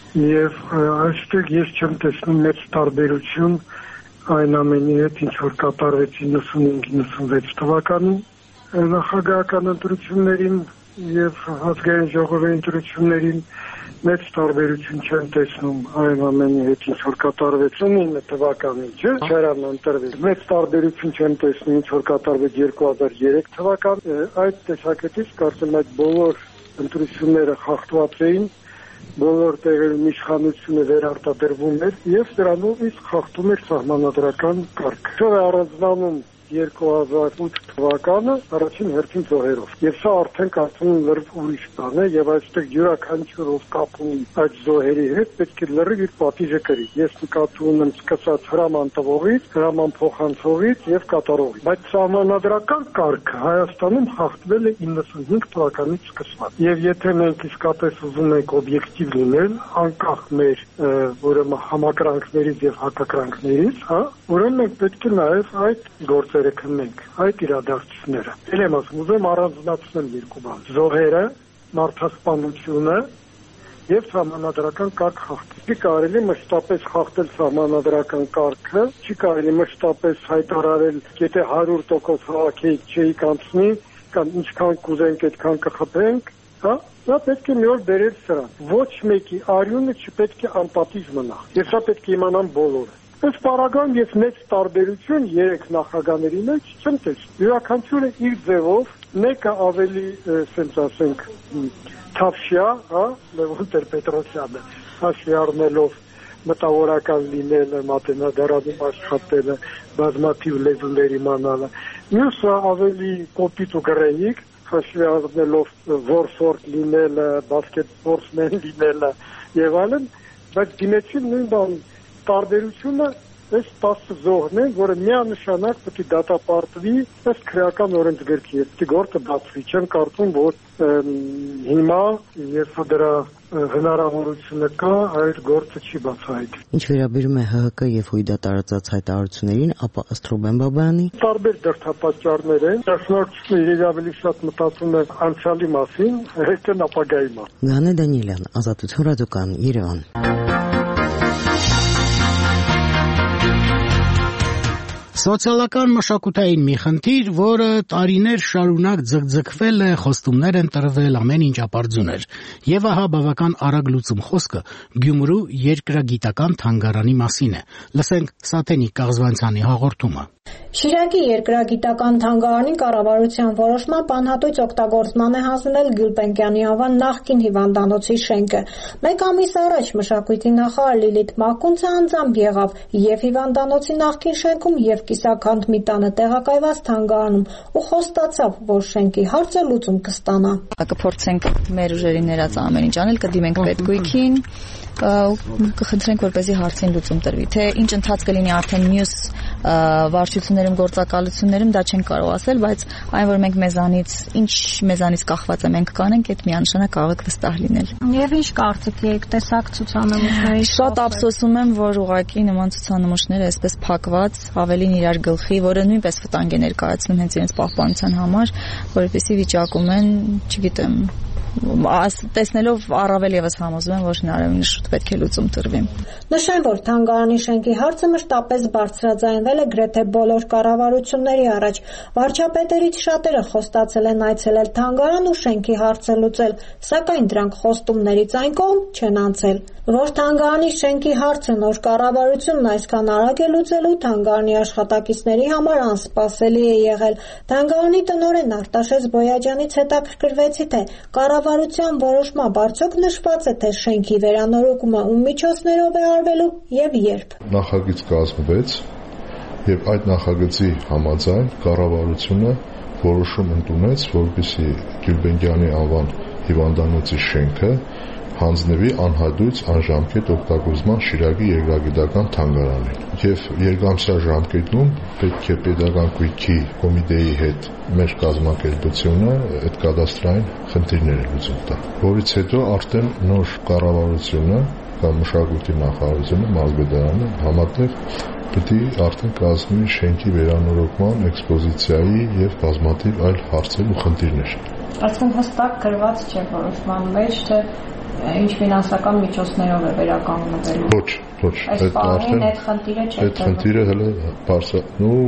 եւ այստեղ ես չեմ տեսնում մեծ տարբերություն այն ամենի հետ, ինչ որ կատարվեց իննսունհինգ իննսունվեց թվականին նախագահական ընտրություններին եւ ազգային ժողովի ընտրություններին, մեծ տարբերություն չեմ տեսնում այն ամենի հետ, ինչ որ կատարվեց իննսունինը թվականին, չէ՞, չարան ընտրվել։ Մեծ տարբերություն չեմ տեսնում, ինչ որ կատարվեց երկու հազար երեք թվականին, այդ տեսակետից կարծեմ այդ բոլոր ընտրությունները խախտված էին, բոլոր տեղերում իշխանությունը վերարտադրվում էր եւ դրանով իսկ խախտում էր սահմանադրական կարգը։ Դա առանձնանում երկու հազար ութ թվականը առաջին հերթին զոհերով։ Եվ սա արդեն կարծում եմ լրիվ ուրիշ բան է եւ այստեղ յուրաքանչյուր ով կապ ունի այդ զոհերի հետ պետք է լրիվ իր պատիժը կրի։ Ես նկատում եմ սկսած հրաման տվողից, հրաման փոխանցողից եւ կատարողից։ Բայց սահմանադրական կարգը Հայաստանում խախտվել է իննսունհինգ թվականից սկսված։ Եվ եթե մենք իսկապես ուզում ենք օբյեկտիվ լինել, անկախ մեր ուրեմն համակրանքներից եւ հակակրանքներից, հա, ուրեմն մենք պետք է նաեւ այդ գործերը քննենք, այդ իրադարձությունները։ Էլ եմ ասում, ուզում առանձնացնել երկու բան. զոհերը, մարդասպանությունը եւ սահմանադրական կարգ խախտել։ Չի կարելի մշտապես խախտել սահմանադրական կարգը, չի կարելի մշտապես հայտարարել, եթե հարյուր տոկոս հավաքեիք չէիք անցնի, կամ ինչքան կուզենք, այդքան կխփենք, հա? Դա պետք է մի օր բերել սրան։ Ոչ մեկի արյունը չպետք է անպատիժ մնա։ Եվ սա պետք է իմանան բոլորը։ Այս պարագայում ես մեծ տարբերություն երեք նախագահների մեջ չեմ տեսնում։ Յուրաքանչյուրը իր ձևով, մեկը ավելի, ասենք ասենք, Թավշյա, հա, Լևոն Տեր-Պետրոսյանը, հաշվի առնելով մտավորական լինելը, մատենադարանում աշխատելը, բազմաթիվ լեզուներ իմանալը։ Մյուսը ավելի կոպիտ ու գրեհիկ, հաշվի առնելով որսորդ լինելը, բասկետբոլսմեն լինելը եւ այլն, բայց դիմեցին նույն բան տարբերությունը այս տասը զոհն են, որը միանշանակ պետք է դատապարտվի ըստ քրեական օրենսգրքի, պետք է գործը բացվի։ Չեմ կարծում, որ հիմա երբ դրա հնարավորությունը կա, այդ գործը չի բացահայտվում։ Ինչ վերաբերում է Հ Հ K եւ ՀՅԴ տարածած հայտարարություններին, ապա ըստ Ռուբեն Բաբայանի տարբեր դրդապատճառներ են։ Դաշնակցությունը իրեն ավելի շատ մտածում է անցյալի մասին, հետո ապագայի մասին։ Գանե Դանիելյան, Ազատություն ռադիոկան, Երևան։ Սոցիալական մշակութային մի խնդիր, որը տարիներ շարունակ ձգձգվել է, խոստումներ են տրվել, ամեն ինչ ապարդյուն էր։ Եվ ահա բավական արագ լուծում խոսքը Գյումրու երկրագիտական թանգարանի մասին է։ Լսենք Սաթենիկ Կաղզվանցյանի հաղորդումը։ Շիրակի երկրագիտական թանգարանի կառավարության որոշմամբ անհատույց օգտագործման է հանձնել Գյուլբենկյանի անվան նախկին հիվանդանոցի շենքը։ Մեկ ամիս առաջ մշակույթի նախարար Լիլիթ Մակունցը անձամբ եղավ և հիվանդանոցի նախկին շենքում և կիսաքանդ մի տանը տեղակայված թանգարանում ու խոստացավ, որ շենքի հարցը լուծում կստանա։ Կփորձենք մեր ուժերի ներած ամեն ինչ անել, կդիմենք պետգույքին, կխնդրենք, որպեսզի հարցին լուծում տրվի, թե ինչ ընթաց կլինի արդեն մյուս վարչություններում, գործակալություններում, դա չենք կարող ասել, բայց այն, որ մենք մեզանից, ինչ մեզանից կախված է, մենք կանենք, այդ միանշանակ կարող է վստահ լինել։ Եվ ինչ կարծիք եք, տեսակ ցուցանմուշների։ Շատ ափսոսում եմ, որ ուղղակի նման ցուցանմուշները այսպես փակված, ավելին իրար գլխի, որը նույնպես վտանգ է ներկայացնում հենց իրենց պահպանության համար, որովհետեւ վիճակում են, չգիտեմ, տեսնելով առավել եւս համոզում եմ, որ հնարավորինս շուտ պետք է լուծում տրվի։ Նշեմ, որ թանգարանի շենքի հարցը մշտապես բարձրաձայնվել է գրեթե բոլոր կառավարությունների առաջ։ Վարչապետերից շատերը խոստացել են այցելել թանգարան ու շենքի հարցը լուծել, սակայն դրանք խոստումներից այն կողմ չեն անցել։ Որ թանգարանի շենքի հարցը նոր կառավարությունն այսքան արագ է լուծելու, թանգարանի աշխատակիցների համար անսպասելի է եղել։ Թանգարանի տնօրեն Արտաշես Բոյաջյանից հետաքրքրվեցի, թե կառավարության որոշմամբ արդյոք նշված է, թե շենքի վերանորոգումը ում միջոցներով է արվելու եւ երբ։ Նախագիծ կազմվեց եւ այդ նախագծի համաձայն կառավարությունը որոշում ընդունեց, որպեսզի Գյուլբենկյանի անվան հիվանդանոցի շենքը հանձնվի անհատույց անժամկետ օգտագործման Շիրակի երկրագիտական թանգարանին։ Եվ երկամսյա ժամկետում պետք է պետական կույքի կոմիտեի հետ մեր կազմակերպությունը այդ կադաստրային խնդիրները լուծում տա, որից հետո արդեն նոր կառավարությունը կամ մշակույթի նախարարությունը, մարզպետարանը համատեղ պետք է արդեն կազմի շենքի վերանորոգման, էքսպոզիցիայի եւ բազմաթիվ այլ հարցեր ու խնդիրներ։ Այսինքն հստակ գրված չէ որոշման մեջ, թե ինչ ֆինանսական միջոցներով է վերականգնվելու։ Ոչ, ոչ, այդ արդեն այդ խնդիրը չէ։ Այդ խնդիրը հələ բարձր, նո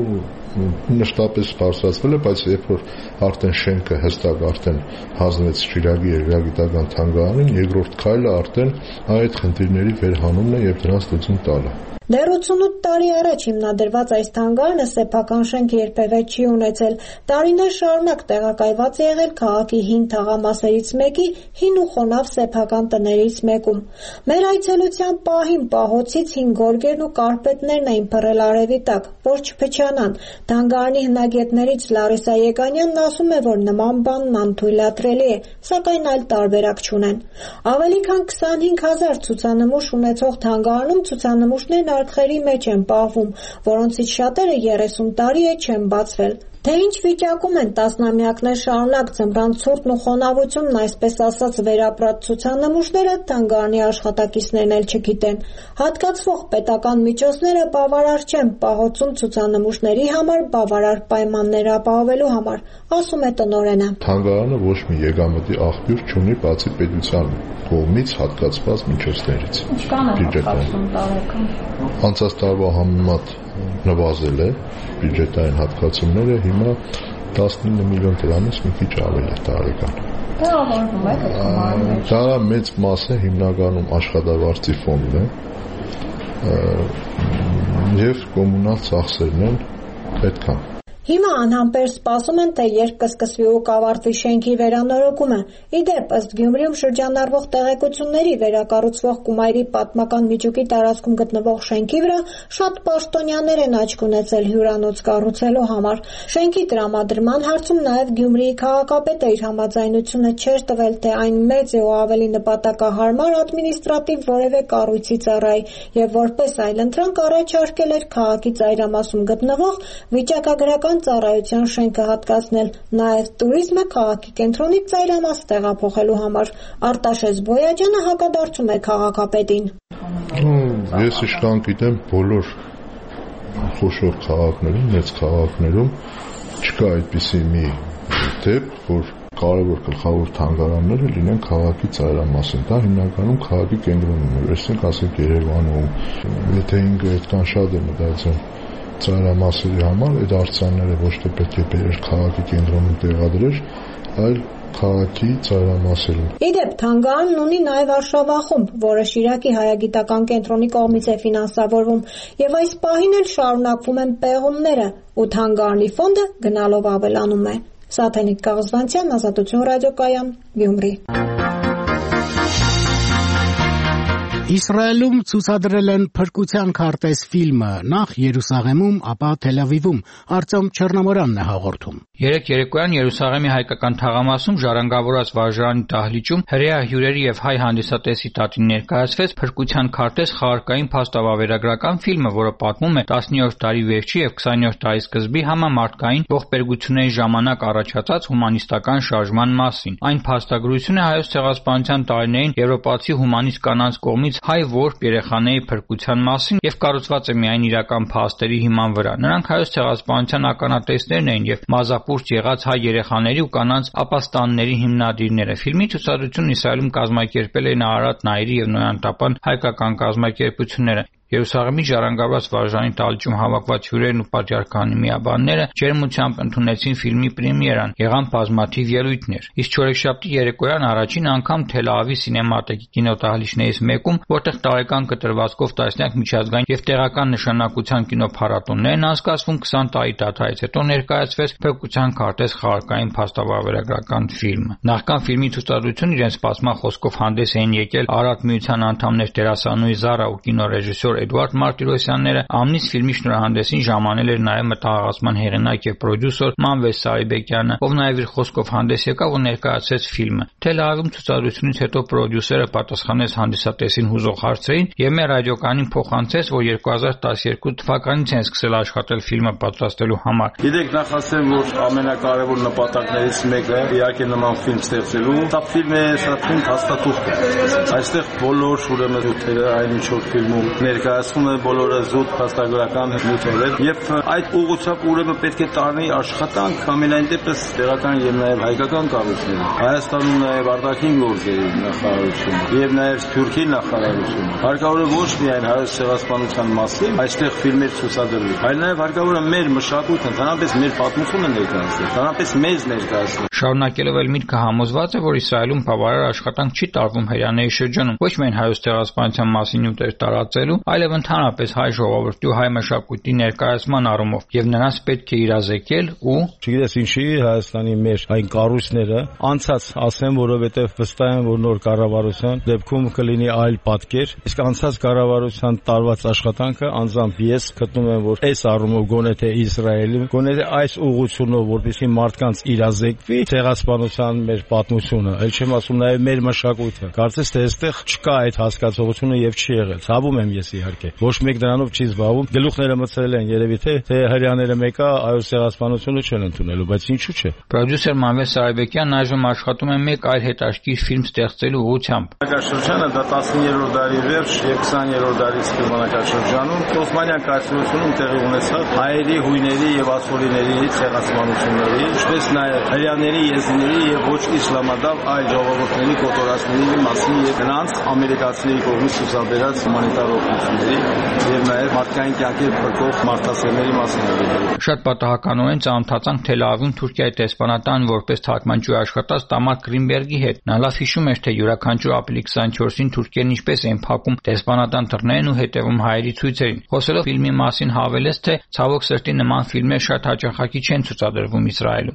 մշտապես բարձրացվել է, բայց երբ որ արդեն շենքը հստակ արդեն հանձնվեց Շիրակի երկրագիտական թանգարանին, երկրորդ քայլը արդեն այդ խնդիրների վերհանումն է եւ դրանց լուծում տալը։ Դեռ ութսունութ տարի առաջ հիմնադրված այս թանգարանը սեփական շենք երբևէ չի ունեցել։ Տարիներ շարունակ տեղակայված է եղել քաղաքի հին թաղամասերից մեկի հին ու խոնավ սեփական տներից մեկում։ Մեր այցելության պահին պահոցից հին գորգերն ու կարպետներն էին փռել արևի տակ, որ չփչանան։ Թանգարանի հնագետներից Լարիսա Եկանյանն ասում է, որ նման բանն անթույլատրելի է, սակայն այլ տարբերակ չունեն։ Ավելի քան քսանհինգ հազար ցուցանմուշ ունեցող թանգարանում ցուցանմուշներն արկղերի մեջ են պահվում, որոնցից շատերը երեսուն տարի է չեն բացվել։ Թե ինչ վիճակում են տասնամյակներ շարունակ ձմռան ցուրտն ու խոնավությունն այսպես ասած վերապրած ցուցանմուշները, թանգարանի աշխատակիցներն էլ չգիտեն։ Հատկացվող պետական միջոցները բավարար չեն պահոցում ցուցանմուշների համար բավարար պայմաններ ապահովելու համար, ասում է տնօրենը։ Թանգարանը ոչ մի եկամտի աղբյուր չունի բացի պետության կողմից հատկացված միջոցներից։ Ինչքան է հատկացում տարեկան։ Անցած տարվա համեմատ նվազել է բյուջետային հատկացումները, հիմա տասնինը միլիոն դրամից մի քիչ ավել է տարեկան։ Դա ավորվում է կամարում։ Դա մեծ մասը հիմնականում աշխատավարձի ֆոնդն է եւ կոմունալ ծախսերն են այդքան։ Հիմա անհամբեր սպասում են, թե երբ կսկսվի ու կավարտվի շենքի վերանորոգումը։ Ի դեպ, ըստ Գյումրիում շրջանառվող տեղեկությունների, վերակառուցվող Կումայրի պատմական միջուկի տարածքում գտնվող շենքի վրա շատ պաշտոնյաներ են աչք ունեցել հյուրանոց կառուցելու համար։ Շենքի տրամադրման հարցում նաև Գյումրիի քաղաքապետը իր համաձայնությունը չէր տվել, թե այն մեծ է ու ավելի նպատակահարմար ադմինիստրատիվ որևէ կառույցի ծառայի եւ որպես այլընտրանք առաջարկել էր քաղաքի ծայրամասում գտնվող վիճակագրական պետական ծառայության շենքը հատկացնել, նաև տուրիզմը քաղաքի կենտրոնից ծայրամաս տեղափոխելու համար։ Արտաշես Բոյաջյանը հակադարձում է քաղաքապետին։ Ես իշքան գիտեմ բոլոր խոշոր քաղաքներում, մեծ քաղաքներում չկա այդպիսի մի դեպք, որ կարևոր գլխավոր թանգարանները լինեն քաղաքի ծայրամասին, դա հիմնականում քաղաքի կենտրոնում է, այսինքն ասենք Երևանում, եթե ինքը այդքան շատ է մտածում ծայրամասերի համար, այդ արձանները ոչ թե պետք է բերեր քաղաքի կենտրոնում տեղադրեր, այլ քաղաքի ծայրամասերում։ Իդեպ թանգարանն ունի նաև արշավախումբ, որը Շիրակի հայագիտական կենտրոնի կողմից է ֆինանսավորվում, եւ այս պահին էլ շարունակվում են պեղումները, ու թանգարանի ֆոնդը գնալով ավելանում է։ Սաթենիկ Կաղզվանցյան, Ազատություն ռադիոկայան, Գյումրի։ Իսրայելում ցուցադրել են «Փրկության քարտեզ» ֆիլմը, նախ Երուսաղեմում, ապա Թել Ավիվում։ Արտյոմ Չեռնամորյանն է հաղորդում։ Երեկ երեկոյան Երուսաղեմի հայկական թաղամասում ժառանգավորած վարժարանի դահլիճում հրեա հյուրերի եւ հայ հանդիսատեսի տատին ներկայացվեց «Փրկության քարտեզ» խաղարկային փաստավավերագրական ֆիլմը, որը պատմում է տասնյոթ դարի վերջի եւ քսանյոթ դարի սկզբի համամարտկային ողբերգությունների ժամանակ առաջացած հումանիստական շարժման մասին։ Այն փաստագրություն է Հայոց ցեղասպանության տարիներին եվրոպացի հումանիստ կանանց կողմից հայ որբ երեխաների փրկության մասին եւ կառուցված է միայն իրական փաստերի հիման վրա։ Նրանք Հայոց ցեղասպանության ականատեսներն էին եւ մազապուրջ եղած հայ երեխաների ու կանանց ապաստանների հիմնադիրները։ Ֆիլմի ցուցադրությունն Իսրայելում կազմակերպել էին Արարատ Նայիրի եւ Նոյանտապան հայկական կազմակերպությունները։ Երուսաղեմի ժառանգավորած վարժանի տալիճում հավաքված հյուրերն ու պատյառքանի միաբանները ջերմությամբ ընդունեցին ֆիլմի պրեմիերան, եղան բազմաթիվ ելույթներ։ Իսկ չորեքշաբթի երեկոյան առաջին անգամ Թել Ավիվի սինեմատեկի կինոտահլիճներից մեկում, որտեղ տարեկան կտրվածքով տասնյակ միջազգային եւ տեղական նշանակության կինոփառատոներ են անցկացվում, քսան տարի դադարից հետո ներկայացվեց «Փրկության քարտեզ» խաղարկային փաստավավերագրական ֆիլմը։ Նախքան ֆիլմի ցուցադրությունն իրենց սպասման խոսքով հանդես էին եկել Արարատ միության անդամներ դերասանուհի Զարա ու կինոռեժիսոր Էդուարդ Մարտիրոսյանները, ամնից ֆիլմի շնորհանդեսին ժամանել էր նաև մտահաղացման հեղինակ եւ պրոդյուսեր Մանվես Սարիբեկյանը, ով նաև իր խոսքով հանդես եկավ ու ներկայացրեց ֆիլմը։ Թել Ավիվում ցուցադրությունից հետո պրոդյուսերը պատասխանեց հանդիսատեսին հուզող հարցերին եւ մեր ռադիոկանին փոխանցեց, որ երկու հազար տասներկու թվականից են սկսել աշխատել ֆիլմը պատրաստելու համար։ Գիտեք, նախ ասեմ, որ ամենակարևոր նպատակներից մեկը իհարկե նման ֆիլմ ստեղծելու, դա ֆիլմը սա ֆիլմ հաստատուկ է։ Այստեղ բոլոր ուրեմն զուտերը այն ինչ որ ֆիլմում ներկայացվում է բոլորը զուտ փաստագրական նյութեր եւ այդ ուղղությամբ ուրեմն պետք է տարնի աշխատանք ամենայն դեպս տեղական եւ նաեւ հայկական կառույցները Հայաստանում նաեւ արտաքին գործերի նախարարությունը եւ նաեւ Թուրքի նախարարությունը հարկավոր է ոչ միայն հայոց ցեղասպանության մասին այստեղ ֆիլմեր ցուցադրել այլ նաեւ հարկավոր է մեր մշակույթը ընդհանրապես մեր պատմությունը ներկայացնել ընդհանրապես մեզ ներկայացնել շարունակելով էլ միտքը համոզված է որ Իսրայելում բավարար աշխատանք չի տարվում հրեաների շրջանում ոչ միայն հայոց ցեղասպանության մասին նյութեր տարածելու այլև ընդհանրապես հայ ժողովրդի ու հայ մշակույթի ներկայացման առումով եւ նրանց պետք է իրազեկել ու չգիտես ինչի Հայաստանի մեր այն կառույցները անցած ասեմ որովհետեւ վստահ եմ որ նոր կառավարության դեպքում կլինի այլ պատկեր իսկ անցած կառավարության տարված աշխատանքը անձամբ ես գտնում եմ որ այս առումով գոնե թե Իսրայելում գոնե թե այս ուղղությունով որպեսզի մարդկանց իրազեկվի ցեղասպանության մեր պատմությունը այլ չեմ ասում նաեւ մեր մշակույթը կարծես թե այստեղ չկա այդ հասկացողությունը եւ չի եղել ցավում եմ ես իհարկե ոչ մեկ դրանով չի զբաղվում գլուխները մցրել են երևի թե թե հрьяաները մեկը այո ցեղասպանությունը չեն ընդունելու բայց ինչու՞ չէ պրոդյուսեր Մանվես Սարիբեկյանն այժմ աշխատում է մեկ այլ հետաքրքիր ֆիլմ ստեղծելու ուղղությամբ Հակաշրջանը դա տասներորդ դարի վերջ եւ քսաներորդ դարի սկզբանակաշրջանում Օսմանյան կայսրությունում տեղի ունեցավ հայերի, հույների եւ ասորիների ցեղասպանությունների ինչպես նաեւ հрьяաների, եզիների եւ ոչ իսլամադավ այլ ժողովուրդների կոտորածների մասին եւ նրանց ամերիկացիների կողմից ցուցաբերած հումանիտար օգնությունների եւ նաեւ մարդկային կյանքի փրկող մարդասերների մասին։ Շատ պատահականորեն ծանոթացանք Թել Ավիվում Թուրքիայի դեսպանատան որպես թարգմանչի աշխատած Տամար Գրինբերգի հետ։ Նա լավ հիշում էր, թե յուրաքանչյուր ապրիլի քսաներկուսին թուրքերն ինչպես էին փակում դեսպանատան դռներն ու հետևում հայերի ցույցերին։ Խոսելով ֆիլմի մասին հավելեց, թե ցավոք սրտի նման ֆիլմեր շատ հաճախակի չեն ցուցադրվում Իսրայելում։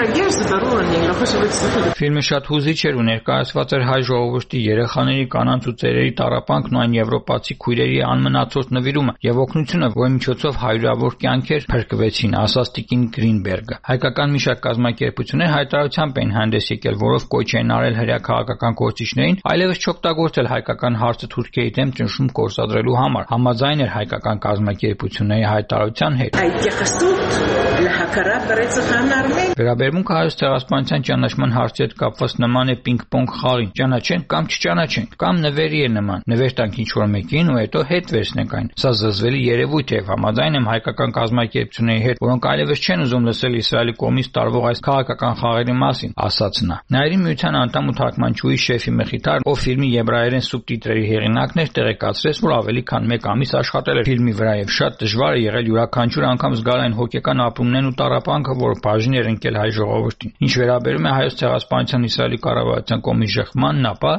Ֆիլմը շատ հուզիչ էր ու ներկայացված էր հայ ժողովրդի երեխաների, կանանց ու ծերերի տառապանքն ու այն եվրոպացի քույրերի անմնացորդ նվիրումը եւ օգնությունը, որի միջոցով հարյուրավոր կյանքեր փրկվեցին, ասաց Տիկին Գրինբերգը։ Հայկական մի շարք կազմակերպություններ հայտարարությամբ էին հանդես եկել, որով կոչ են արել հրեա քաղաքական գործիչներին, այլևս չօգտագործել հայկական հարցը Թուրքիայի դեմ ճնշում գործադրելու համար։ Համաձայն էր հայկական կազմակերպությունների հայտարարության հետ։ Վերաբերմունքը հայոց ցեղասպանության ճանաչման հարցի հետ կապված նման է պինգ-պոնգ խաղին։ Ճանաչենք կամ չճանաչենք, կամ նվերի է նման։ Նվեր տանք ինչ-որ մեկին ու հետո հետ վերցնենք այն։ Սա զզվելի երևույթ է, համաձայն եմ հայկական կազմակերպությունների հետ, որոնք այլևս չեն ուզում լսել Իսրայելի կողմից տարվող այս քաղաքական խաղերի մասին, ասաց նա։ Նաիրի միության անդամ ու թարգմանչուհի Շեֆի Մեխիտար, ով ֆիլմի եբրայերեն սուբտիտրերի հեղինակն էր, տեղեկացրեց, որ ավելի քան մեկ ամիս աշխատել էր ֆիլմի վրա եւ շատ դժվար է եղել յուրաքանչյուր անգամ զգալ այն հոգեկան ապրումներն ու տառապանքը, որ բաժին էր ընկել հայ ժողովրդին։ Ինչ վերաբերում է հայոց ցեղասպանության Իսրայելի կառավարության կողմից շեղմանն, ապա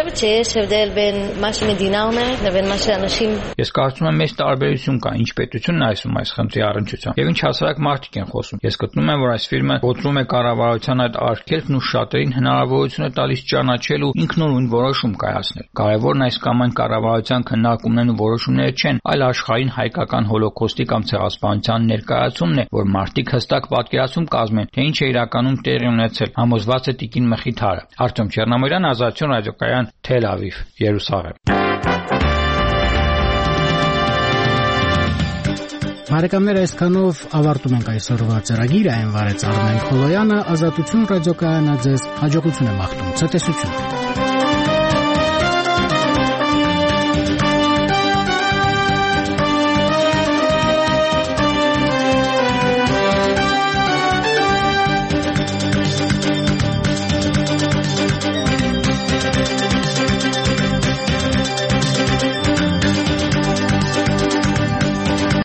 Ես կարծում եմ մեծ տարբերություն կա, ինչ պետությունն այսում այս խնդրի առնչությամբ եւ ինչ հասարակ մարդիկ են խոսում։ Ես գտնում եմ, որ այս ֆիլմը ողջունում է կառավարության այդ արգելքն ու շատերին հնարավորություն է տալիս ճանաչել ու ինքնուրույն որոշում կայացնել։ Կարևորն այս կամ այն կառավարության քննարկումներն ու որոշումները չեն, այլ աշխարհին հայկական հոլոկոստի կամ ցեղասպանության ներկայացումն է, որ մարդիկ հստակ պատկերացում կազմեն, թե ինչ է իրականում տեղի ունեցել։ Համոզված է տիկին Մեխիթարը։ Արտյոմ Չեռնամիրյան, Ազատություն ռադիոկայան, Թել Ավիվ, Երուսաղեմ։ Բարեկամներ, այսքանով ավարտում ենք այսօրվա ծրագիրը, այն վարեց Արմեն Խոլոյանը, Ազատություն ռադիոկայանը ձեզ հաջողություն է մաղթում, ցտեսություն։